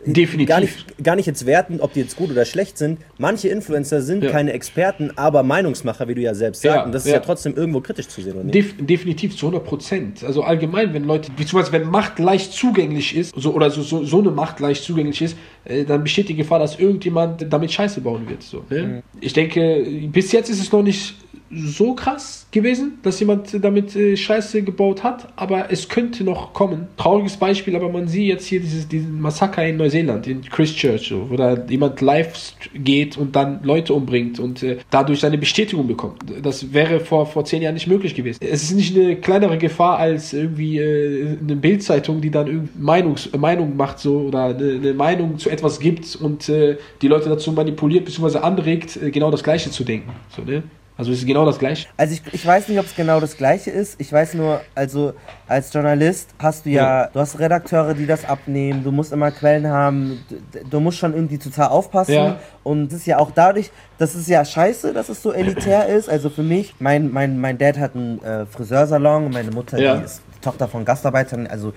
Definitiv. Gar nicht jetzt werten, ob die jetzt gut oder schlecht sind. Manche Influencer sind keine Experten, aber Meinungsmacher, wie du ja selbst sagst. Und das ist ja trotzdem irgendwo kritisch zu sehen, oder nicht? Definitiv zu 100%. Also allgemein, wenn Leute, beziehungsweise wenn Macht leicht zugänglich ist, so eine Macht leicht zugänglich ist, dann besteht die Gefahr, dass irgendjemand damit Scheiße bauen wird. So, ne? Ich denke, bis jetzt ist es noch nicht so krass gewesen, dass jemand damit Scheiße gebaut hat, aber es könnte noch kommen. Trauriges Beispiel, aber man sieht jetzt hier diesen Massaker in Neuseeland, in Christchurch, wo da jemand live geht und dann Leute umbringt und dadurch seine Bestätigung bekommt. Das wäre vor 10 Jahren nicht möglich gewesen. Es ist nicht eine kleinere Gefahr als irgendwie eine Bildzeitung, die dann Meinung macht so oder eine Meinung zu etwas gibt und die Leute dazu manipuliert bzw. anregt, genau das Gleiche zu denken. So, ne? Also es ist genau das Gleiche? Also ich weiß nicht, ob es genau das Gleiche ist. Ich weiß nur, also als Journalist hast du du hast Redakteure, die das abnehmen, du musst immer Quellen haben, du musst schon irgendwie total aufpassen. Ja. Und das ist ja auch dadurch, das ist ja scheiße, dass es so elitär ist. Also für mich, mein Dad hat einen Friseursalon und meine Mutter, die ist Tochter von Gastarbeitern, also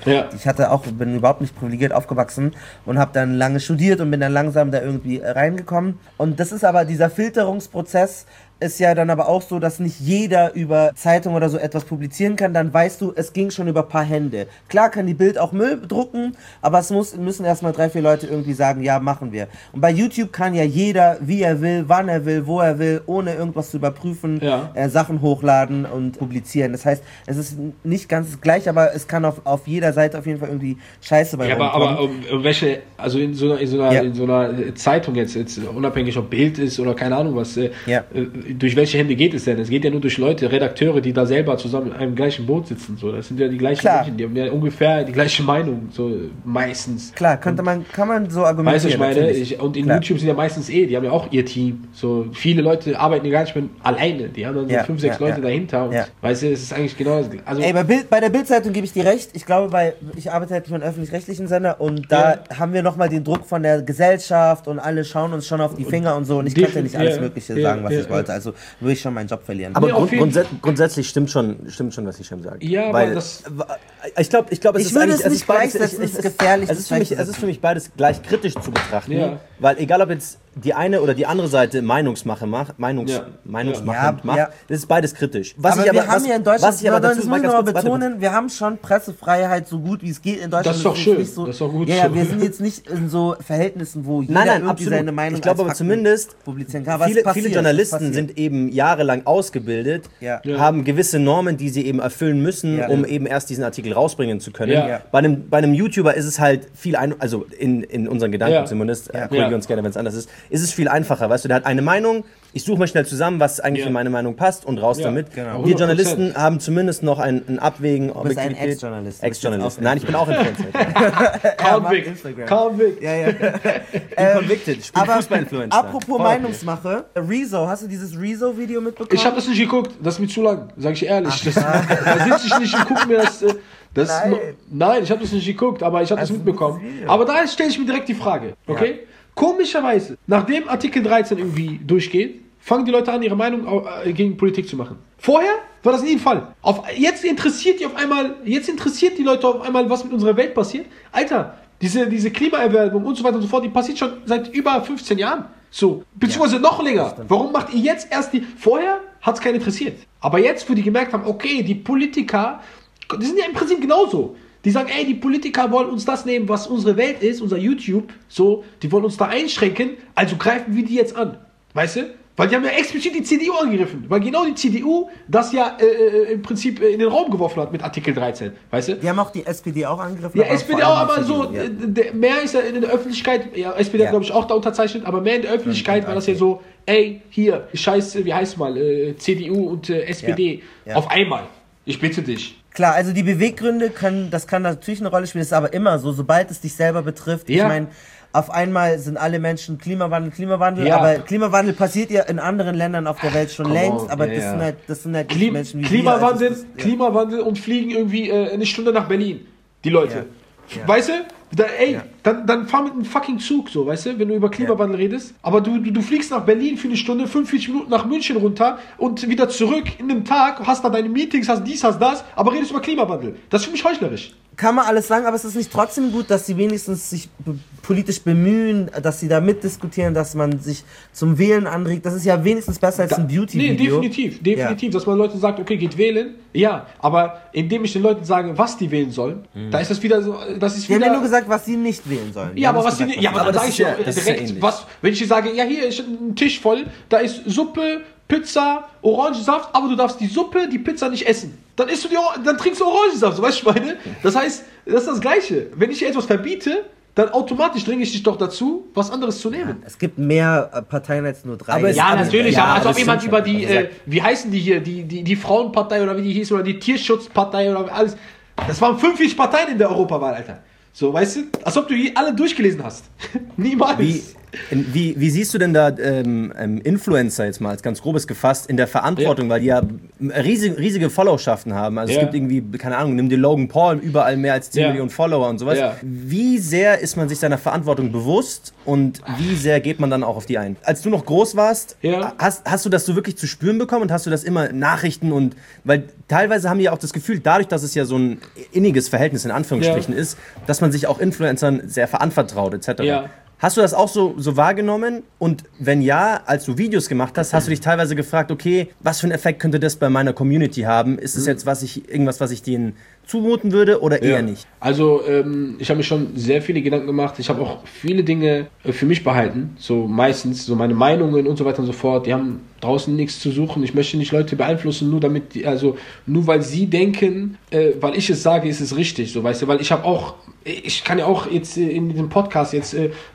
bin überhaupt nicht privilegiert aufgewachsen und habe dann lange studiert und bin dann langsam da irgendwie reingekommen. Und das ist aber, dieser Filterungsprozess ist ja dann aber auch so, dass nicht jeder über Zeitung oder so etwas publizieren kann, dann weißt du, es ging schon über ein paar Hände. Klar kann die Bild auch Müll drucken, aber müssen erstmal 3, 4 Leute irgendwie sagen, ja, machen wir. Und bei YouTube kann ja jeder, wie er will, wann er will, wo er will, ohne irgendwas zu überprüfen, Sachen hochladen und publizieren. Das heißt, es ist nicht ganz gleich, aber es kann auf jeder Seite auf jeden Fall irgendwie Scheiße bei rumkommen. Aber welche, also in so einer Zeitung jetzt unabhängig ob Bild ist oder keine Ahnung was, durch welche Hände geht es denn? Es geht ja nur durch Leute, Redakteure, die da selber zusammen in einem gleichen Boot sitzen. So. Das sind ja die gleichen Menschen, die haben ja ungefähr die gleiche Meinung, so meistens. Klar, kann man so argumentieren. Weißt du, ich meine, und in YouTube sind ja meistens die haben ja auch ihr Team. So, viele Leute arbeiten ja gar nicht mehr alleine, die haben dann so 5, 6 Leute dahinter. Und weißt du, es ist eigentlich genau das. Also, bei der Bildzeitung gebe ich dir recht. Ich glaube, ich arbeite halt für einen öffentlich-rechtlichen Sender und da haben wir nochmal den Druck von der Gesellschaft und alle schauen uns schon auf die Finger und so und ich konnte ja nicht alles Mögliche sagen, was ich wollte. Also würde ich schon meinen Job verlieren. Aber grundsätzlich stimmt schon, was ich schon sage. Ja, weil ich glaube, es ist eigentlich, es ist beides, es ist gefährlich. Es ist für mich beides gleich kritisch zu betrachten, weil egal ob jetzt die eine oder die andere Seite Meinungsmachend macht, das ist beides kritisch. Wir haben ja in Deutschland, das muss ich nochmal betonen, wir haben schon Pressefreiheit so gut wie es geht in Deutschland. Das ist doch schön, das ist doch gut. Ja, wir sind jetzt nicht in so Verhältnissen, wo jeder irgendwie seine Meinung ich glaube aber zumindest publizieren kann. Viele Journalisten sind eben jahrelang ausgebildet, haben gewisse Normen, die sie eben erfüllen müssen, um eben erst diesen Artikel rausbringen zu können. Bei einem YouTuber ist es halt viel also in unseren Gedanken zumindest, korrigiere uns gerne, wenn es anders ist es viel einfacher, weißt du, der hat eine Meinung, ich suche mal schnell zusammen, was eigentlich in meine Meinung passt und raus damit. Genau. Wir Journalisten haben zumindest noch ein Abwägen. Du bist ein Ex-Journalist. Nein, ich bin auch Influencer. Kaum weg. Convicted, ich bin Fußball-Influencer. Apropos Meinungsmache, Rezo, hast du dieses Rezo-Video mitbekommen? Ich habe das nicht geguckt, das ist mir zu lang, sag ich ehrlich. Da sitze ich nicht und gucke mir das... Nein, ich habe das nicht geguckt, aber ich habe das mitbekommen. Aber da stelle ich mir direkt die Frage, okay? Ja. Komischerweise, nachdem Artikel 13 irgendwie durchgeht, fangen die Leute an, ihre Meinung gegen Politik zu machen. Vorher war das nie ein Fall. Jetzt interessiert die Leute auf einmal, was mit unserer Welt passiert. Alter, diese Klimaerwärmung und so weiter und so fort, die passiert schon seit über 15 Jahren. So, beziehungsweise noch länger. Warum macht ihr jetzt erst vorher hat es keinen interessiert. Aber jetzt, wo die gemerkt haben, okay, die Politiker, die sind ja im Prinzip genauso. Die sagen, ey, die Politiker wollen uns das nehmen, was unsere Welt ist, unser YouTube, so, die wollen uns da einschränken, also greifen wir die jetzt an. Weißt du? Weil die haben ja explizit die CDU angegriffen. Weil genau die CDU das ja im Prinzip in den Raum geworfen hat mit Artikel 13. Weißt du? Die haben auch die SPD auch angegriffen. Ja, SPD auch, aber so, mehr ist ja in der Öffentlichkeit, SPD hat glaube ich auch da unterzeichnet, aber mehr in der Öffentlichkeit war das ja so, ey, hier, scheiß, wie heißt mal, CDU und SPD auf einmal. Ich bitte dich. Klar, also die Beweggründe das kann natürlich eine Rolle spielen, das ist aber immer so, sobald es dich selber betrifft. Ich meine, auf einmal sind alle Menschen Klimawandel, aber Klimawandel passiert ja in anderen Ländern auf der Welt schon längst, aber das sind halt nicht Menschen wie Klimawandel und fliegen irgendwie eine Stunde nach Berlin, die Leute. Ja. Weißt du? Dann fahr mit einem fucking Zug, so, weißt du, wenn du über Klimawandel redest. Aber du fliegst nach Berlin für eine Stunde, 45 Minuten nach München runter und wieder zurück in einem Tag, hast da deine Meetings, hast dies, hast das, aber redest über Klimawandel. Das ist für mich heuchlerisch. kann man alles sagen, aber es ist nicht trotzdem gut, dass sie wenigstens sich politisch bemühen, dass sie da mitdiskutieren, dass man sich zum Wählen anregt. Das ist ja wenigstens besser als ein Beauty-Video. Nee, definitiv, dass man Leuten sagt, okay, geht wählen. Ja, aber indem ich den Leuten sage, was die wählen sollen, da ist das wieder so, das ist die wieder... haben ja nur gesagt, was sie nicht wählen sollen. Ja, aber was sie nicht... Ja, aber da sage ich ja direkt, was, wenn ich dir sage, ja, hier ist ein Tisch voll, da ist Suppe, Pizza, Orangensaft, aber du darfst die Suppe, die Pizza nicht essen. Dann trinkst du Orangensaft, so, weißt du, meine? Das heißt, das ist das Gleiche. Wenn ich dir etwas verbiete, dann automatisch dränge ich dich doch dazu, was anderes zu nehmen. Ja, es gibt mehr Parteien als nur 3. Aber ja, natürlich. Ja, als ob jemand über die, wie heißen die hier, die Frauenpartei oder wie die hieß, oder die Tierschutzpartei oder alles. Das waren 45 Parteien in der Europawahl, Alter. So, weißt du? Als ob du die alle durchgelesen hast. Niemals. Wie siehst du denn da Influencer jetzt mal als ganz grobes gefasst in der Verantwortung, weil die ja riesige Followerschaften haben. Also es gibt irgendwie, keine Ahnung, nimm dir Logan Paul, überall mehr als 10 Millionen Follower und sowas. Ja. Wie sehr ist man sich seiner Verantwortung bewusst und wie sehr geht man dann auch auf die ein? Als du noch groß warst, hast du das so wirklich zu spüren bekommen und hast du das immer Nachrichten und, weil teilweise haben die ja auch das Gefühl, dadurch, dass es ja so ein inniges Verhältnis in Anführungsstrichen ist, dass man sich auch Influencern sehr veranvertraut etc. Ja. Hast du das auch so wahrgenommen? Und wenn ja, als du Videos gemacht hast, hast du dich teilweise gefragt, okay, was für einen Effekt könnte das bei meiner Community haben? Ist es jetzt irgendwas, was ich denen zumuten würde oder eher nicht? Also ich habe mir schon sehr viele Gedanken gemacht. Ich habe auch viele Dinge für mich behalten. So meistens, so meine Meinungen und so weiter und so fort. Die haben draußen nichts zu suchen. Ich möchte nicht Leute beeinflussen, nur weil sie denken, weil ich es sage, ist es richtig. So, weißt du, weil ich kann ja auch jetzt in diesem Podcast jetzt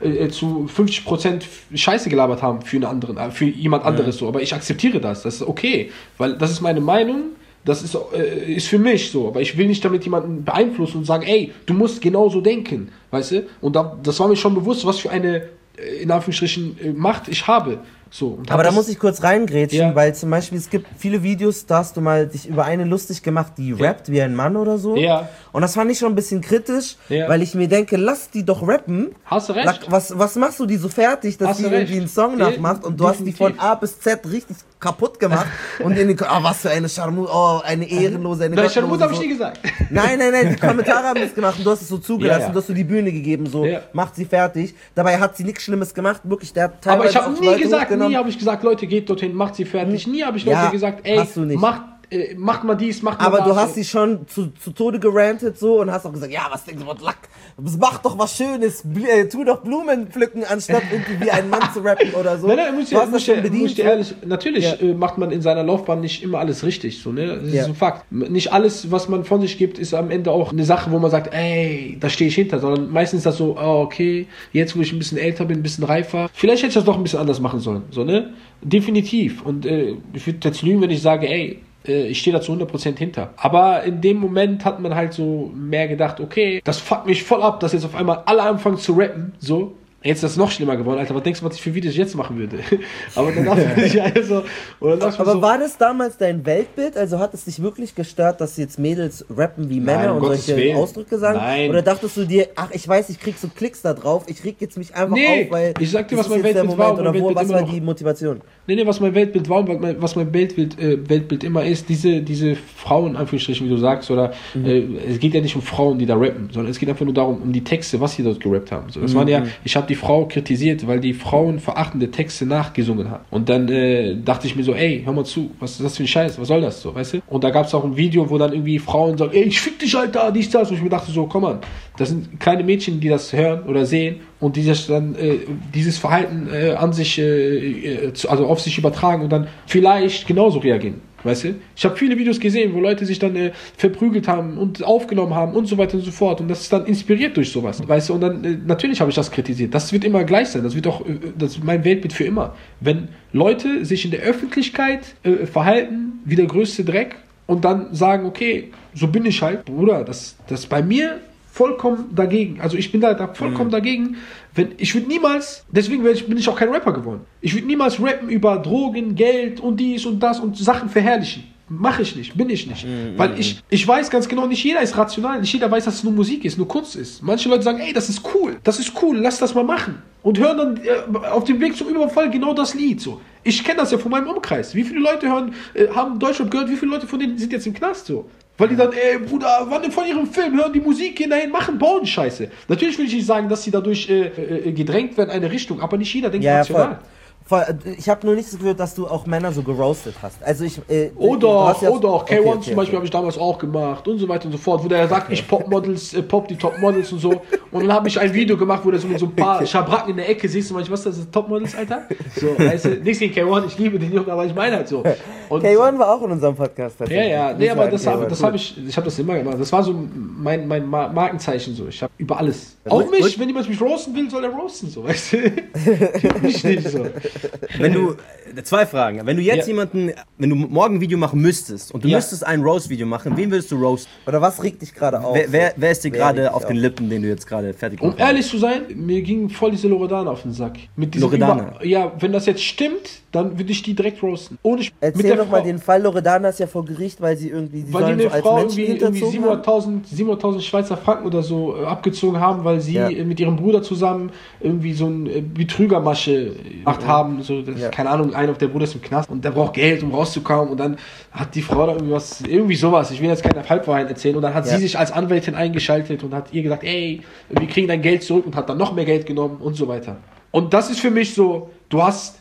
zu 50% Scheiße gelabert haben für jemand anderes so. Aber ich akzeptiere das. Das ist okay. Weil das ist meine Meinung. Das ist für mich so, aber ich will nicht damit jemanden beeinflussen und sagen, ey, du musst genauso denken, weißt du? Und das war mir schon bewusst, was für eine, in Anführungsstrichen, Macht ich habe. So, aber da muss ich kurz reingrätschen, weil zum Beispiel es gibt viele Videos, da hast du mal dich über eine lustig gemacht, die rappt wie ein Mann oder so. Ja. Und das fand ich schon ein bisschen kritisch, weil ich mir denke, lass die doch rappen. Hast du recht. Was machst du die so fertig, dass die irgendwie einen Song nachmacht und du hast die von A bis Z richtig kaputt gemacht und in den was für eine eine ehrenlose, eine Nein, Scharmut habe ich nie gesagt. Nein, die Kommentare haben das gemacht und du hast es so zugelassen, du hast so die Bühne gegeben, so, macht sie fertig. Dabei hat sie nichts Schlimmes gemacht, wirklich, der hat teilweise. Aber ich habe nie habe ich gesagt, Leute, geht dorthin, macht sie fertig. Nie habe ich Leute gesagt, ey, macht mal dies, macht mal das. Aber du hast so. sie schon zu Tode gerantet so und hast auch gesagt, ja, was denkst du, Lack, mach doch was Schönes, tu doch Blumen pflücken, anstatt irgendwie wie ein Mann zu rappen oder so. Nein, muss ich ehrlich, natürlich macht man in seiner Laufbahn nicht immer alles richtig, so, ne? Das ist ein Fakt. Nicht alles, was man von sich gibt, ist am Ende auch eine Sache, wo man sagt, ey, da stehe ich hinter, sondern meistens ist das so, okay, jetzt wo ich ein bisschen älter bin, ein bisschen reifer, vielleicht hätte ich das doch ein bisschen anders machen sollen, so, ne? Definitiv. Und ich würde jetzt lügen, wenn ich sage, ey, ich stehe da zu 100% hinter. Aber in dem Moment hat man halt so mehr gedacht, okay, das fuckt mich voll ab, dass jetzt auf einmal alle anfangen zu rappen, so. Jetzt ist das noch schlimmer geworden, Alter. Was denkst du, was ich für Videos jetzt machen würde? Aber danach bin ich also... Aber war das damals dein Weltbild? Also hat es dich wirklich gestört, dass jetzt Mädels rappen wie Männer und solche Ausdrücke sagen? Nein. Oder dachtest du dir, ach, ich weiß, ich krieg so Klicks da drauf, ich reg jetzt mich einfach auf, weil... Ich sag dir, was mein Weltbild war. Oder was war die Motivation? Nee, was mein Weltbild war und was mein Weltbild immer ist, diese Frauen, Anführungsstrichen, wie du sagst, oder es geht ja nicht um Frauen, die da rappen, sondern es geht einfach nur darum, um die Texte, was sie dort gerappt haben. So, das waren ja, ich habe die Frau kritisiert, weil die Frauen verachtende Texte nachgesungen hat. Und dann dachte ich mir so, ey, hör mal zu, was ist das für ein Scheiß, was soll das so, weißt du? Und da gab es auch ein Video, wo dann irgendwie Frauen sagen, ey, ich fick dich, Alter, dies, das. Und ich mir dachte so, komm an, das sind kleine Mädchen, die das hören oder sehen und die sich dann dieses Verhalten an sich, also auf sich übertragen und dann vielleicht genauso reagieren. Weißt du? Ich habe viele Videos gesehen, wo Leute sich dann verprügelt haben und aufgenommen haben und so weiter und so fort. Und das ist dann inspiriert durch sowas. Weißt du? Und dann, natürlich habe ich das kritisiert. Das wird immer gleich sein. Das ist mein Weltbild für immer. Wenn Leute sich in der Öffentlichkeit verhalten wie der größte Dreck und dann sagen, okay, so bin ich halt. Bruder, das bei mir vollkommen dagegen. Also ich bin da vollkommen dagegen. Ich würde niemals, deswegen bin ich auch kein Rapper geworden. Ich würde niemals rappen über Drogen, Geld und dies und das und Sachen verherrlichen. Mache ich nicht, bin ich nicht. Weil ich weiß ganz genau, nicht jeder ist rational, nicht jeder weiß, dass es nur Musik ist, nur Kunst ist. Manche Leute sagen, ey, das ist cool, lass das mal machen. Und hören dann auf dem Weg zum Überfall genau das Lied. So. Ich kenne das ja von meinem Umkreis. Wie viele Leute haben Deutschrap gehört, wie viele Leute von denen sind jetzt im Knast so? Weil die dann, ey Bruder, wann von ihrem Film, hören die Musik, gehen dahin, machen Scheiße. Natürlich will ich nicht sagen, dass sie dadurch gedrängt werden in eine Richtung, aber nicht jeder denkt rational. Ich habe nur nicht das Gefühl, dass du auch Männer so geroastet hast. Also Oder K1 zum Beispiel habe ich damals auch gemacht und so weiter und so fort, wo der sagt, ich pop die Topmodels und so. Und dann habe ich ein Video gemacht, wo der so mit so ein paar Schabracken in der Ecke siehst du manchmal, was das ist, Topmodels, Alter? So, weißt du, nichts gegen K1, ich liebe den Jungen, aber ich meine halt so. Und K1 war auch in unserem Podcast. Ja, nee, aber ich habe das immer gemacht. Das war so mein Markenzeichen so. Ich habe über alles. Auch mich, wenn jemand mich roasten will, soll er roasten, so, weißt du? Ich nicht so. Wenn du, 2 Fragen. Wenn du jetzt wenn du morgen ein Video machen müsstest und du müsstest ein Roast-Video machen, wen würdest du roasten? Oder was regt dich gerade auf? Wer ist dir gerade auf den Lippen, den du jetzt gerade fertig machst? Um ehrlich zu sein, mir ging voll diese Loredana auf den Sack. Loredana? Wenn das jetzt stimmt, dann würde ich die direkt roasten. Erzähl doch mal den Fall. Loredana ist ja vor Gericht, weil sie irgendwie die eine Frau irgendwie 700.000 Schweizer Franken oder so abgezogen haben, weil sie mit ihrem Bruder zusammen irgendwie so eine Betrügermasche gemacht haben. So, keine Ahnung, der Bruder ist im Knast und der braucht Geld, um rauszukommen, und dann hat die Frau da irgendwie sowas, ich will jetzt keine Halbwahrheit erzählen, und dann hat sie sich als Anwältin eingeschaltet und hat ihr gesagt, ey, wir kriegen dein Geld zurück, und hat dann noch mehr Geld genommen und so weiter. Und das ist für mich so, du hast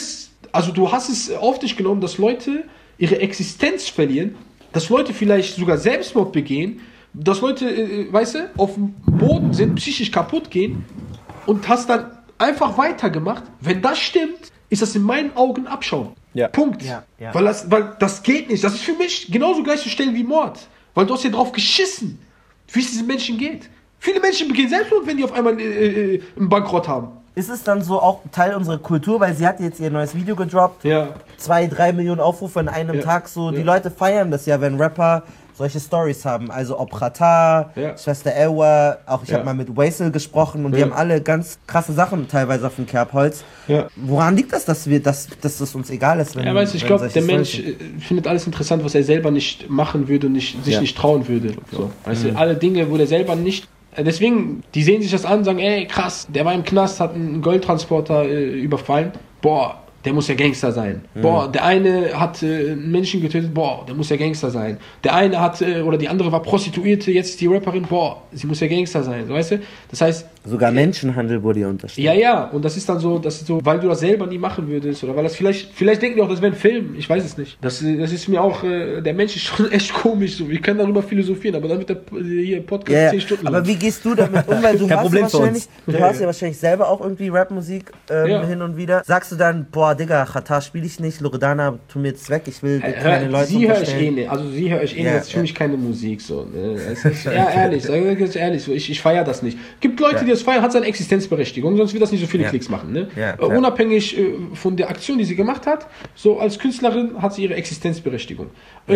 es auf dich genommen, dass Leute ihre Existenz verlieren, dass Leute vielleicht sogar Selbstmord begehen, dass Leute, weißt du, auf dem Boden sind, psychisch kaputt gehen, und hast dann einfach weitergemacht. Wenn das stimmt, ist das in meinen Augen Abschaum. Ja. Punkt. Ja. Weil das geht nicht. Das ist für mich genauso gleichzustellen wie Mord. Weil du hast ja drauf geschissen, wie es diesen Menschen geht. Viele Menschen begehen Selbstmord, wenn die auf einmal einen Bankrott haben. Ist es dann so auch Teil unserer Kultur, weil sie hat jetzt ihr neues Video gedroppt, 2-3 Millionen Aufrufe in einem Tag, so die Leute feiern das ja, wenn Rapper solche Stories haben, also ob Xatar, Schwester Elwa, auch ich habe mal mit Waisel gesprochen, und die haben alle ganz krasse Sachen teilweise auf dem Kerbholz. Woran liegt das, dass das uns egal ist? Ich glaube, der Mensch findet alles interessant, was er selber nicht machen würde und sich nicht trauen würde. So. Weißt du, alle Dinge, wo der selber nicht. Deswegen, die sehen sich das an und sagen, ey, krass, der war im Knast, hat einen Goldtransporter überfallen. Boah, der muss ja Gangster sein. Boah, der eine hat einen Menschen getötet, boah, der muss ja Gangster sein. Der eine hat, oder die andere war Prostituierte, jetzt ist die Rapperin, boah, sie muss ja Gangster sein, weißt du? Das heißt... Sogar Menschenhandel wurde ihr unterstellt. Ja, und das ist dann so, weil du das selber nie machen würdest, oder weil das vielleicht denken die auch, das wäre ein Film, ich weiß es nicht. Das ist mir auch, der Mensch ist schon echt komisch, so. Wir können darüber philosophieren, aber dann wird der Podcast 10 Stunden lang. Aber wie gehst du damit um, weil du hörst ja wahrscheinlich selber auch irgendwie Rapmusik hin und wieder. Sagst du dann, boah, Digga, Xatar spiele ich nicht, Loredana, tu mir jetzt weg, ich will keine Leute sie höre ich eh nicht, das ist für mich keine Musik, so. Es ist ehrlich, so. Ich feiere das nicht. Gibt Leute, die das feiern, hat seine Existenzberechtigung, sonst wird das nicht so viele Klicks machen, ne? Unabhängig von der Aktion, die sie gemacht hat, so als Künstlerin hat sie ihre Existenzberechtigung.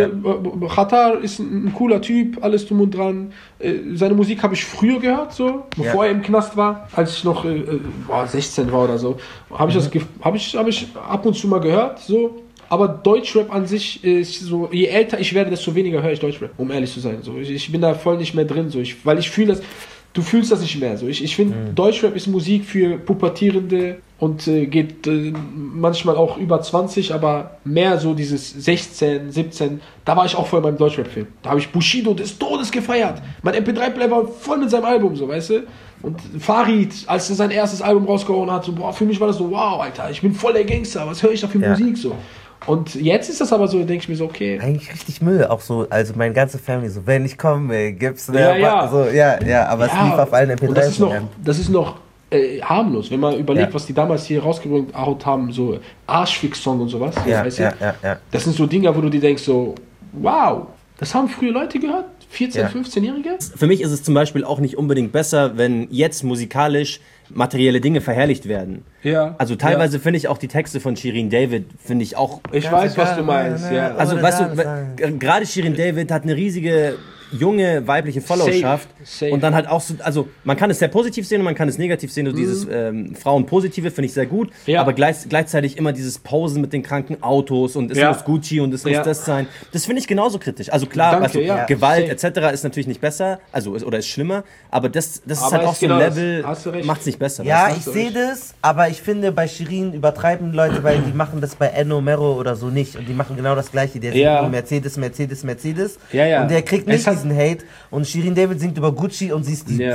Xatar ist ein cooler Typ, alles drum und dran. Seine Musik habe ich früher gehört, so, bevor er im Knast war, als ich noch 16 war oder so. Habe ich ab und zu mal gehört, so. Aber Deutschrap an sich ist so, je älter ich werde, desto weniger höre ich Deutschrap, um ehrlich zu sein. So, ich bin da voll nicht mehr drin, so, weil ich fühle das. Du fühlst das nicht mehr so. Ich finde, Deutschrap ist Musik für Pubertierende und geht manchmal auch über 20, aber mehr so dieses 16, 17. Da war ich auch voll in meinem Deutschrap-Film. Da habe ich Bushido des Todes gefeiert. Mein MP3-Player war voll mit seinem Album, so, weißt du? Und Farid, als er sein erstes Album rausgehauen hat, so, boah, für mich war das so, wow, Alter, ich bin voll der Gangster, was höre ich da für Musik, so. Und jetzt ist das aber so, denke ich mir so, okay. Eigentlich richtig Müll, auch so, also meine ganze Family so, wenn ich komme, gibt's aber es lief auf allen MP3. Das ist noch harmlos, wenn man überlegt, was die damals hier rausgebracht haben, so Arschfix-Song und sowas. Das sind so Dinger, wo du dir denkst so, wow, das haben früher Leute gehört, 14-, 15-Jährige. Für mich ist es zum Beispiel auch nicht unbedingt besser, wenn jetzt musikalisch materielle Dinge verherrlicht werden. Ja. Also teilweise finde ich auch die Texte von Shirin David, finde ich auch... Ich weiß, was du meinst, ja. Also weißt du, gerade Shirin David hat eine riesige junge weibliche Followerschaft. Safe. Und dann halt auch so, also man kann es sehr positiv sehen und man kann es negativ sehen. So dieses Frauenpositive finde ich sehr gut, aber gleichzeitig immer dieses Posen mit den kranken Autos und es muss Gucci und es muss das sein. Das finde ich genauso kritisch. Also klar, Gewalt etc. ist natürlich nicht besser, also oder ist schlimmer, aber das ist halt auch so ein Level, macht es nicht besser. Ja, ich sehe das, aber ich finde, bei Shirin übertreiben Leute, weil die machen das bei Enno Mero oder so nicht und die machen genau das Gleiche. Der singt nur Mercedes und der kriegt nicht diesen Hate und Shirin David singt über Gucci und sie ist die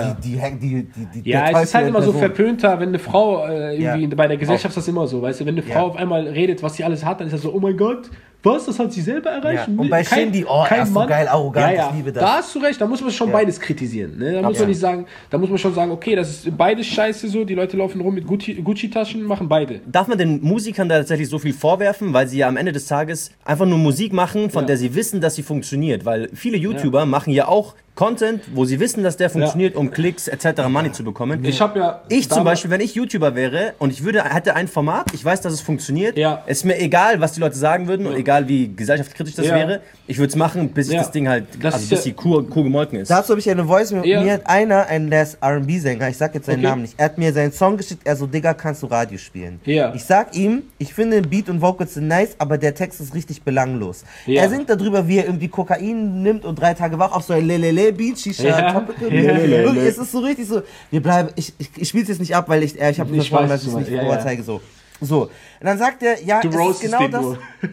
es ist halt immer so verpönter, wenn eine Frau irgendwie bei der Gesellschaft ist das immer so, weißt du, wenn eine Frau auf einmal redet, was sie alles hat, dann ist das so, oh mein Gott, was, das hat sie selber erreicht? Und bei Shindy, er ist so geil arrogant, ich liebe das. Da hast du recht, da muss man schon beides kritisieren. Ne? Da muss man nicht sagen, da muss man schon sagen, okay, das ist beides scheiße so, die Leute laufen rum mit Gucci-Taschen, machen beide. Darf man den Musikern da tatsächlich so viel vorwerfen, weil sie ja am Ende des Tages einfach nur Musik machen, von der sie wissen, dass sie funktioniert? Weil viele YouTuber machen ja auch Content, wo sie wissen, dass der funktioniert, um Klicks etc. Money zu bekommen. Ich zum Beispiel, wenn ich YouTuber wäre und ich hätte ein Format, ich weiß, dass es funktioniert, es ist mir egal, was die Leute sagen würden und egal, wie gesellschaftskritisch das wäre, ich würde es machen, bis ich das Ding halt, bis die Kuh gemolken ist. Dazu habe ich eine Voice, mir hat der ist R&B-Sänger, ich sag jetzt seinen Namen nicht, er hat mir seinen Song geschickt, er so, Digga, kannst du Radio spielen? Ich sag ihm, ich finde Beat und Vocals sind nice, aber der Text ist richtig belanglos. Er singt darüber, wie er irgendwie Kokain nimmt und 3 Tage wach auf so ein Beat, Shisha, Topical Beat. Es ist so richtig so, wir bleiben, ich spiel's jetzt nicht ab, weil ich habe versprochen, dass ich es nicht vorzeige, so. So, und dann sagt er, ja, du es ist genau das.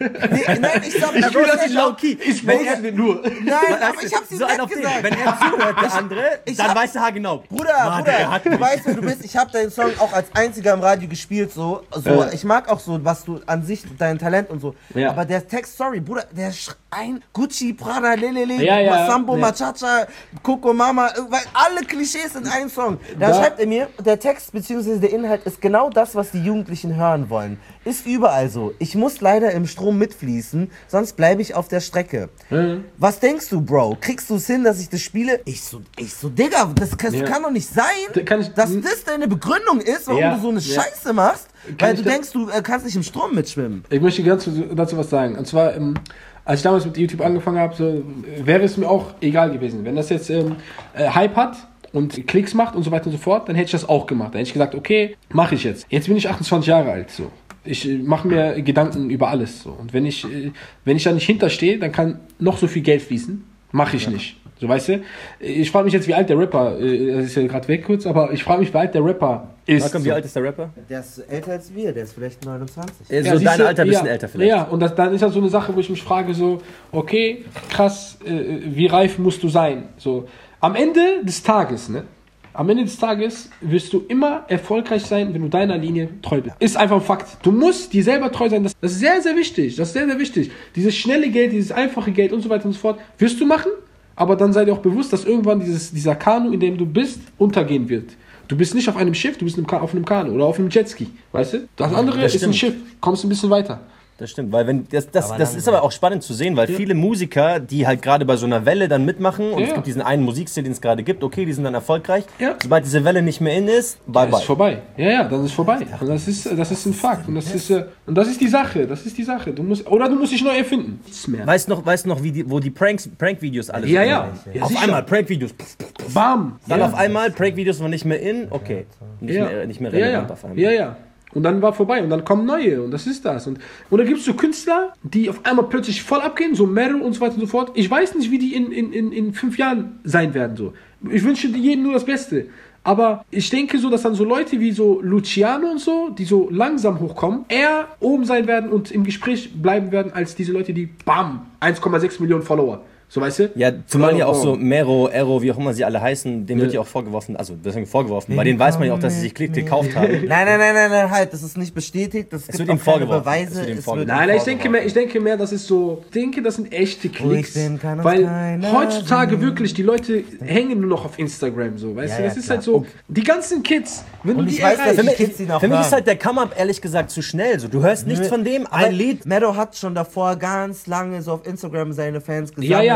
Nein, ich sag, ich will das nicht low-key. Ich roaste den nur. Nein, aber ich hab's ihm so gesagt. Wenn er zuhört, der andere, dann weiß er genau. Bruder, du weißt, wer du bist. Ich hab deinen Song auch als einziger im Radio gespielt, so. Ich mag auch so, was du an sich, dein Talent und so. Aber der Text, sorry, Bruder, der schreien Gucci, Prada, Lelele, Masambo, Machacha, Coco Mama, weil alle Klischees in einem Song. Da schreibt er mir, der Text bzw. der Inhalt ist genau das, was die Jugendlichen hören wollen. Ist überall so. Ich muss leider im Strom mitfließen, sonst bleibe ich auf der Strecke. Was denkst du, Bro? Kriegst du es hin, dass ich das spiele? Ich so, Digga, das kann doch nicht sein, dass das deine Begründung ist, warum du so eine Scheiße machst, weil du denkst, du kannst nicht im Strom mitschwimmen. Ich möchte ganz dazu was sagen. Und zwar, als ich damals mit YouTube angefangen habe, so, wäre es mir auch egal gewesen. Wenn das jetzt Hype hat und Klicks macht und so weiter und so fort, dann hätte ich das auch gemacht. Dann hätte ich gesagt, okay, mache ich jetzt. Jetzt bin ich 28 Jahre alt, so. Ich mache mir Gedanken über alles, so. Und wenn ich da nicht hinterstehe, dann kann noch so viel Geld fließen. Mache ich nicht. So, weißt du? Ich frage mich jetzt, wie alt der Rapper, das ist ja gerade weg kurz, aber ich frage mich, wie alt der Rapper ist. Malcolm, wie alt ist der Rapper? Der ist älter als wir, der ist vielleicht 29. So dein Alter, ein bisschen älter vielleicht. Ja, und dann ist das so eine Sache, wo ich mich frage, so, okay, krass, wie reif musst du sein? So, am Ende des Tages, ne? Am Ende des Tages wirst du immer erfolgreich sein, wenn du deiner Linie treu bist. Ist einfach ein Fakt. Du musst dir selber treu sein. Das ist sehr, sehr wichtig. Das ist sehr, sehr wichtig. Dieses schnelle Geld, dieses einfache Geld und so weiter und so fort, wirst du machen. Aber dann sei dir auch bewusst, dass irgendwann dieser Kanu, in dem du bist, untergehen wird. Du bist nicht auf einem Schiff, du bist auf einem Kanu oder auf einem Jetski. Weißt du? Das andere ist ein Schiff. Kommst ein bisschen weiter. Das stimmt, weil das ist aber auch spannend zu sehen, weil viele Musiker, die halt gerade bei so einer Welle dann mitmachen und es gibt diesen einen Musikstil, den es gerade gibt, okay, die sind dann erfolgreich. Sobald diese Welle nicht mehr in ist, bye bye. Ist vorbei. Ja, dann ist vorbei. Und das ist ein Fakt. Und das ist die Sache. Du musst dich neu erfinden. Nichts mehr. Weißt du noch, wo die Prank-Videos alle sind? Ja. Auf einmal Prank-Videos. Bam. Dann auf einmal Prank-Videos waren nicht mehr in, okay. Nicht mehr relevant auf einmal. Ja. Und dann war vorbei und dann kommen neue und das ist das. Und da gibt es so Künstler, die auf einmal plötzlich voll abgehen, so Meryl und so weiter und so fort. Ich weiß nicht, wie die in 5 Jahren sein werden. So. Ich wünsche jedem nur das Beste. Aber ich denke so, dass dann so Leute wie so Luciano und so, die so langsam hochkommen, eher oben sein werden und im Gespräch bleiben werden, als diese Leute, die bam, 1,6 Millionen Follower. So, weißt du? Ja, zumal ja auch so Mero, Ero, wie auch immer sie alle heißen, dem wird ja auch vorgeworfen, bei denen weiß man ja auch, dass sie sich Klick gekauft haben. Nein, halt, das ist nicht bestätigt, das wird ihm vorgeworfen. Beweise. Nein, ich denke mehr, das ist so, das sind echte Klicks, weil heutzutage wirklich, die Leute hängen nur noch auf Instagram, so, weißt du, das ist halt so, die ganzen Kids, wenn du die erreichst. Für mich ist halt der Come-Up, ehrlich gesagt, zu schnell, so, du hörst nichts von dem, ein Lied. Mero hat schon davor ganz lange so auf Instagram seine Fans gesammelt.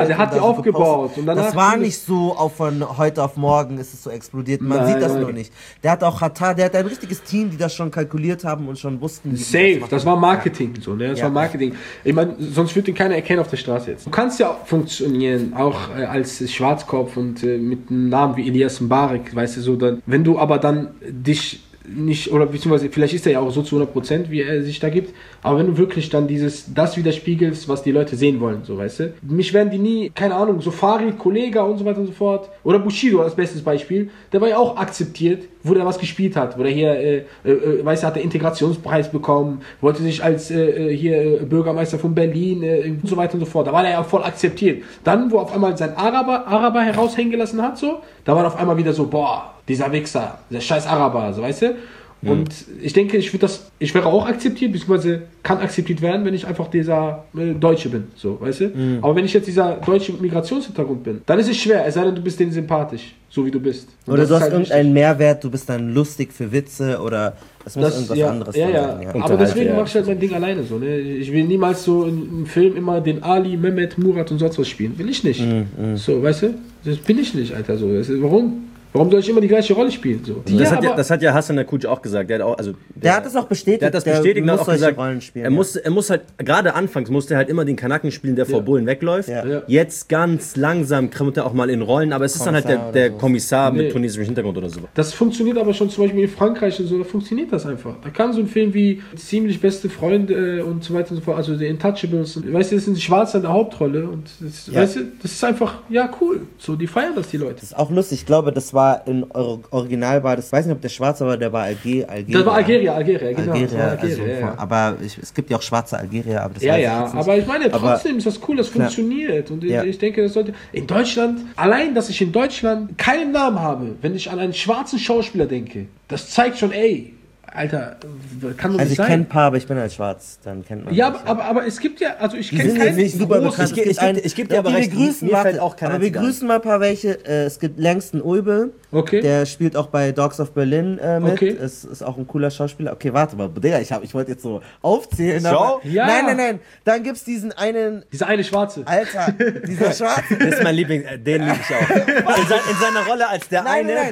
der hat die aufgebaut. Und das war nicht so von heute auf morgen ist es so explodiert. Man sieht das nur nicht. Der hat auch der hat ein richtiges Team, die das schon kalkuliert haben und schon wussten. Safe, das war Marketing. So, ne? Das war Marketing. Ich meine, sonst würde ihn keiner erkennen auf der Straße jetzt. Du kannst ja funktionieren, auch als Schwarzkopf und mit einem Namen wie Elias Mbarek, weißt du, so, dann, wenn du aber dann dich nicht, oder beziehungsweise vielleicht ist er ja auch so zu 100%, wie er sich da gibt, aber wenn du wirklich dann das widerspiegelst, was die Leute sehen wollen, so, weißt du, mich werden die nie, keine Ahnung, so Farid, Kollega und so weiter und so fort, oder Bushido als bestes Beispiel, der war ja auch akzeptiert, wo der was gespielt hat, wo der hier, weißt du, hat der Integrationspreis bekommen, wollte sich als hier Bürgermeister von Berlin und so weiter und so fort, da war der ja voll akzeptiert. Dann, wo auf einmal sein Araber heraushängen gelassen hat, so, da war auf einmal wieder so, boah, dieser Wichser, der scheiß Araber, so, weißt du? Und ich denke, ich wäre auch akzeptiert, beziehungsweise kann akzeptiert werden, wenn ich einfach dieser Deutsche bin, so, weißt du? Aber wenn ich jetzt dieser deutsche Migrationshintergrund bin, dann ist es schwer, es sei denn, du bist denen sympathisch, so wie du bist. Und oder du hast halt irgendeinen Mehrwert, du bist dann lustig für Witze oder es muss irgendwas anderes sein. Ja. Aber deswegen mache ich halt mein Ding alleine so, ne? Ich will niemals so in einem Film immer den Ali, Mehmet, Murat und sonst was spielen. Will ich nicht. So, weißt du? Das bin ich nicht, Alter, so. Warum? Warum soll ich immer die gleiche Rolle spielen? So? Das hat ja Hassan Akuc auch gesagt. Der hat das auch bestätigt. Der hat das bestätigt und hat auch gesagt, Rollen spielen, er muss halt, gerade anfangs musste er halt immer den Kanaken spielen, der vor Bullen wegläuft. Ja. Jetzt ganz langsam kommt er auch mal in Rollen, aber es ist dann halt der Kommissar mit tunesischem Hintergrund oder so. Das funktioniert aber schon zum Beispiel in Frankreich und so, da funktioniert das einfach. Da kann so ein Film wie Ziemlich beste Freunde und so weiter und so fort, also die Intouchables, weißt du, das sind Schwarze in der Hauptrolle und weißt du, das ist einfach, cool. So, die feiern das, die Leute. Das ist auch lustig, ich glaube, das war in Original war das, ich weiß nicht, ob der Schwarze war, der war Algerier. Das war Algerier, genau. Aber es gibt ja auch schwarze Algerier, aber das aber ich meine, trotzdem ist das cool, das funktioniert und ich denke, das sollte, in Deutschland, allein, dass ich in Deutschland keinen Namen habe, wenn ich an einen schwarzen Schauspieler denke, das zeigt schon, Alter, kann doch nicht sein. Also ich kenne ein paar, aber ich bin halt schwarz, dann kennt man aber es gibt ja, also ich kenne keinen nicht super bekannt. Ich gebe dir aber recht, mir fällt auch keiner. Aber wir grüßen mal ein paar welche. Es gibt Langston Ulbe, der spielt auch bei Dogs of Berlin mit. Okay. Ist auch ein cooler Schauspieler. Okay, warte mal, Digga, ich wollte jetzt so aufzählen. Aber Nein. Dann gibt's diesen einen... Dieser eine Schwarze. Alter, dieser Schwarze. Das ist mein Liebling, den liebe ich auch. In seiner Rolle als der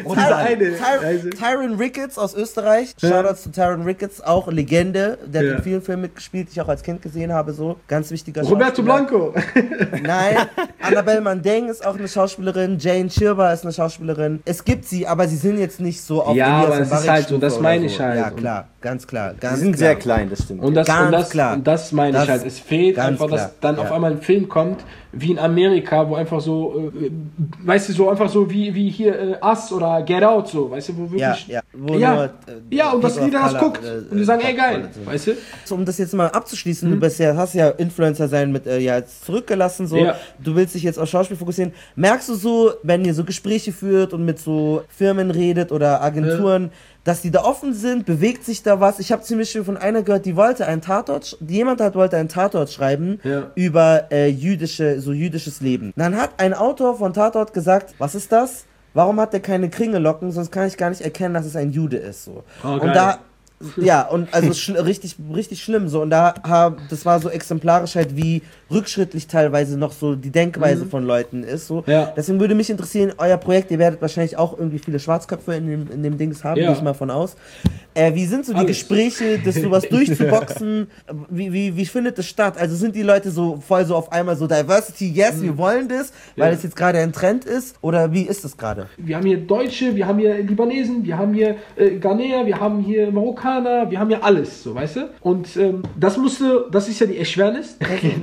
Tyron Ricketts aus Österreich. Shoutouts zu Tyron Ricketts, auch Legende. Der hat in vielen Filmen mitgespielt, die ich auch als Kind gesehen habe. So ganz wichtiger Roberto Blanco. Nein, Annabelle Mandeng ist auch eine Schauspielerin. Jane Chirba ist eine Schauspielerin. Es gibt sie, aber sie sind jetzt nicht so auf aber es ist halt so, das meine ich halt. Ja, klar, ganz klar. Sie sind sehr klein, das stimmt. Und das meine ich halt. Es fehlt einfach, dass dann auf einmal ein Film kommt, wie in Amerika, wo einfach so, weißt du, so einfach so wie hier Us oder Get Out, so, weißt du, wo wirklich... Und dass jeder das guckt und die sagen, geil, weißt du? Um das jetzt mal abzuschließen, du hast ja Influencer sein mit jetzt zurückgelassen, so, du willst dich jetzt auf Schauspiel fokussieren. Merkst du so, wenn ihr so Gespräche führt und mit so Firmen redet oder Agenturen, dass die da offen sind, bewegt sich da was? Ich habe ziemlich viel von einer gehört, wollte einen Tatort schreiben über jüdisches Leben. Dann hat ein Autor von Tatort gesagt, was ist das? Warum hat der keine Kringellocken? Sonst kann ich gar nicht erkennen, dass es ein Jude ist. So. Und da und also richtig schlimm so. Und das war so exemplarisch halt, wie rückschrittlich teilweise noch so die Denkweise von Leuten ist. So. Deswegen würde mich interessieren, euer Projekt, ihr werdet wahrscheinlich auch irgendwie viele Schwarzköpfe in dem Dings haben, gehe ich mal von aus. Wie sind so die Gespräche, das sowas durchzuboxen? Wie findet das statt? Also sind die Leute so voll so auf einmal so Diversity, yes, wir wollen das, weil es jetzt gerade ein Trend ist? Oder wie ist das gerade? Wir haben hier Deutsche, wir haben hier Libanesen, wir haben hier Ghanäer, wir haben hier Marokkaner, wir haben ja alles, so, weißt du? Und das ist ja die Erschwernis.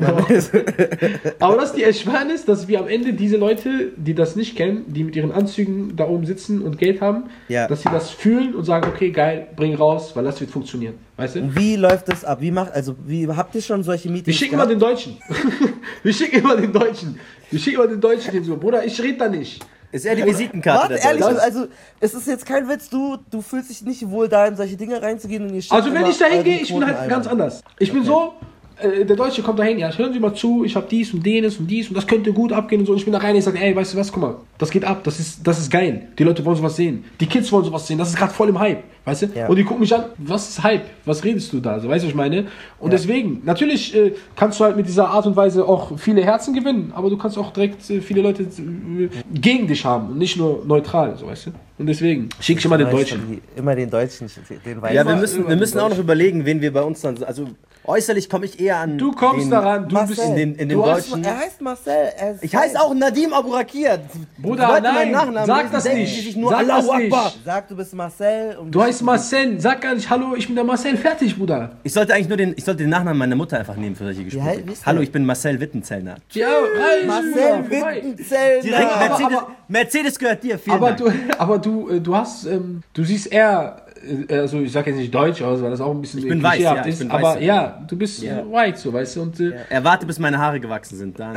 Aber das ist die Erschwernis, dass wir am Ende diese Leute, die das nicht kennen, die mit ihren Anzügen da oben sitzen und Geld haben, dass sie das fühlen und sagen, okay, geil, bring raus, weil das wird funktionieren, weißt du? Wie läuft das ab? Wie habt ihr schon solche Meetings? Wir schicken mal den Deutschen. Wir schicken immer den Deutschen hin, so, Bruder, ich rede da nicht. Ist eher die Visitenkarte. Warte, ehrlich, also es ist jetzt kein Witz, du fühlst dich nicht wohl da in solche Dinge reinzugehen und also wenn ich da hingehe, ich bin halt ganz anders. Ich bin so, der Deutsche kommt dahin, ja, hören Sie mal zu, ich habe dies und jenes und dies und das könnte gut abgehen und so. Und ich bin da rein und ich sage, ey, weißt du was, guck mal, das geht ab, das ist geil. Die Leute wollen sowas sehen. Die Kids wollen sowas sehen, das ist gerade voll im Hype, weißt du? Ja. Und die gucken mich an, was ist Hype? Was redest du da? So, weißt du, was ich meine? Und deswegen, natürlich kannst du halt mit dieser Art und Weise auch viele Herzen gewinnen, aber du kannst auch direkt viele Leute gegen dich haben und nicht nur neutral, so, weißt du? Und deswegen schicke ich immer den Deutschen. Immer den Deutschen, den Weißen. Ja, wir müssen auch noch überlegen, wen wir bei uns dann, also äußerlich komme ich eher an. Du kommst daran, du Marcel, bist in den Deutschen. Er heißt Marcel. Ich heiße auch Nadim Aburakir. Bruder, nein, sag das nicht. Sag das nicht. Sag, du bist Marcel. Du heißt Marcel, sag gar nicht, hallo, ich bin der Marcel, fertig, Bruder. Ich sollte eigentlich nur den Nachnamen meiner Mutter einfach nehmen für solche Gespräche. Hallo, ich bin Marcel Wittenzellner. Ja, Marcel Wittenzellner. Mercedes gehört dir, vielen aber Dank. Du hast, du siehst eher, also ich sag jetzt nicht deutsch aus, weil das auch ein bisschen ich bin weiß, ja, ist, bin aber weiß, ja, du bist white, so, weißt du, und Warte, bis meine Haare gewachsen sind, dann.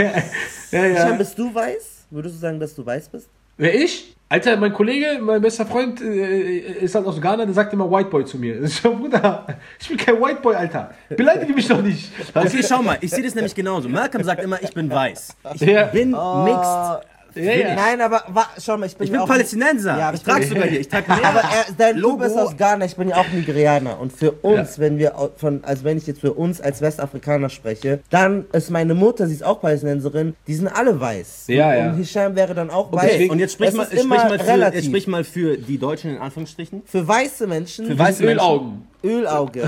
Ja. Bist du weiß? Würdest du sagen, dass du weiß bist? Wer, ich? Alter, mein Kollege, mein bester Freund ist halt aus Ghana, der sagt immer White Boy zu mir. Ich so, Bruder, ich bin kein White Boy, Alter. Beleidige mich doch nicht. Okay, schau mal, ich sehe das nämlich genauso. Malcolm sagt immer, ich bin weiß. Ich bin mixed. Ja. Nein, aber schau mal, ich bin Palästinenser. Ja, ich trage sogar hier. Ich trage mehr. Aber du bist aus Ghana, ich bin ja auch Nigerianer. Und für uns, wenn ich jetzt für uns als Westafrikaner spreche, dann ist meine Mutter, sie ist auch Palästinenserin, die sind alle weiß. Ja. Und Hisham wäre dann auch weiß. Und jetzt sprich mal für die Deutschen in Anführungsstrichen. Für weiße Menschen. Für weiße Ölaugen. Öl-Auge.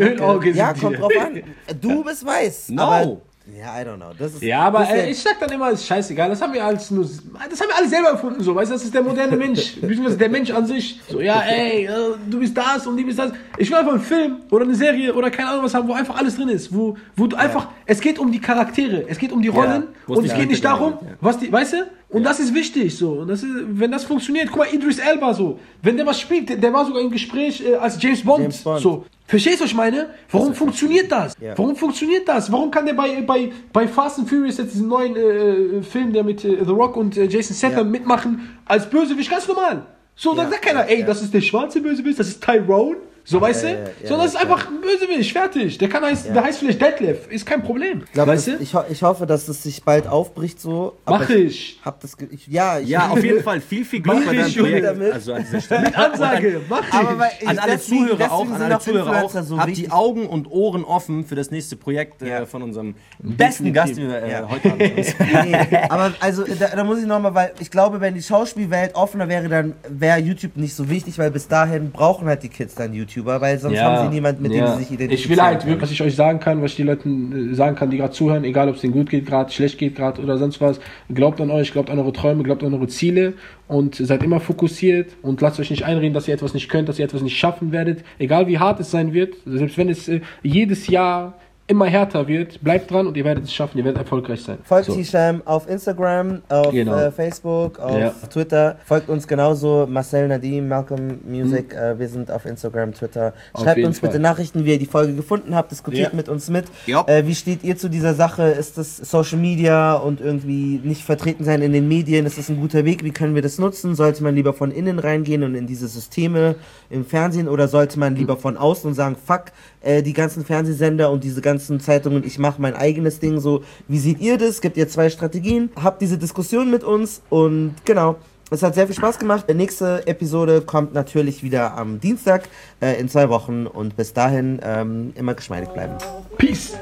Ja, kommt drauf an. Du bist weiß. No. Aber ja, I don't know. Das ist, aber ich sag dann immer, ist scheißegal, das haben wir alles selber erfunden, so, weißt du, das ist der moderne Mensch, beziehungsweise der Mensch an sich, so, ja, ey, du bist das und die bist das. Ich will einfach einen Film oder eine Serie oder keine Ahnung was haben, wo einfach alles drin ist, wo du einfach, es geht um die Charaktere, es geht um die Rollen und es geht nicht darum, was die, weißt du? Und das ist wichtig, so. Und das ist, wenn das funktioniert, guck mal, Idris Elba, so. Wenn der was spielt, der war sogar im Gespräch als James Bond. So. Verstehst du, was ich meine? Warum funktioniert das? Ja. Warum funktioniert das? Warum kann der bei Fast and Furious jetzt diesen neuen Film, der mit The Rock und Jason Statham mitmachen, als Bösewicht, ganz normal. So, dann sagt keiner, ey, das ist der schwarze Bösewicht, das ist Tyrone. So, weißt du? So, das ist einfach ein Bösewicht, fertig. Der heißt vielleicht Detlef, ist kein Problem. Weißt du? Ich hoffe, dass es sich bald aufbricht so. Mach ich. Ja, auf jeden Fall. Viel Glück bei deinem Projekt. Also an dieser Stelle. Mit Ansage, mach ich. An alle Zuhörer auch, so habt die Augen und Ohren offen für das nächste Projekt von unserem besten Gast, den wir heute haben. Aber also, da muss ich nochmal, weil ich glaube, wenn die Schauspielwelt offener wäre, dann wäre YouTube nicht so wichtig, weil bis dahin brauchen halt die Kids dann YouTube. Weil sonst haben sie niemanden, mit dem sie sich identifizieren. Ich will halt wirklich, was ich euch sagen kann, was ich den Leuten sagen kann, die gerade zuhören, egal ob es denen gut geht gerade, schlecht geht gerade oder sonst was, glaubt an euch, glaubt an eure Träume, glaubt an eure Ziele und seid immer fokussiert und lasst euch nicht einreden, dass ihr etwas nicht könnt, dass ihr etwas nicht schaffen werdet, egal wie hart es sein wird, selbst wenn es jedes Jahr immer härter wird, bleibt dran und ihr werdet es schaffen, ihr werdet erfolgreich sein. Folgt Hisham auf Instagram, auf Facebook, auf Twitter. Folgt uns genauso, Marcel Nadim, Malcolm Music, wir sind auf Instagram, Twitter. Schreibt uns bitte Nachrichten, wie ihr die Folge gefunden habt, diskutiert mit uns mit. Wie steht ihr zu dieser Sache? Ist das Social Media und irgendwie nicht vertreten sein in den Medien? Ist das ein guter Weg? Wie können wir das nutzen? Sollte man lieber von innen reingehen und in diese Systeme im Fernsehen oder sollte man lieber von außen und sagen, fuck, die ganzen Fernsehsender und diese ganzen Zeitungen, ich mache mein eigenes Ding so. Wie seht ihr das? Gibt ihr 2 Strategien? Habt diese Diskussion mit uns und genau. Es hat sehr viel Spaß gemacht. Die nächste Episode kommt natürlich wieder am Dienstag in 2 Wochen und bis dahin immer geschmeidig bleiben. Peace!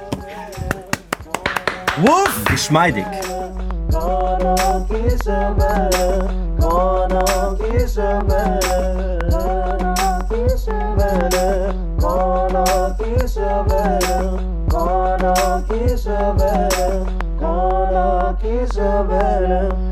Wuff! Geschmeidig! Gonna kiss a better.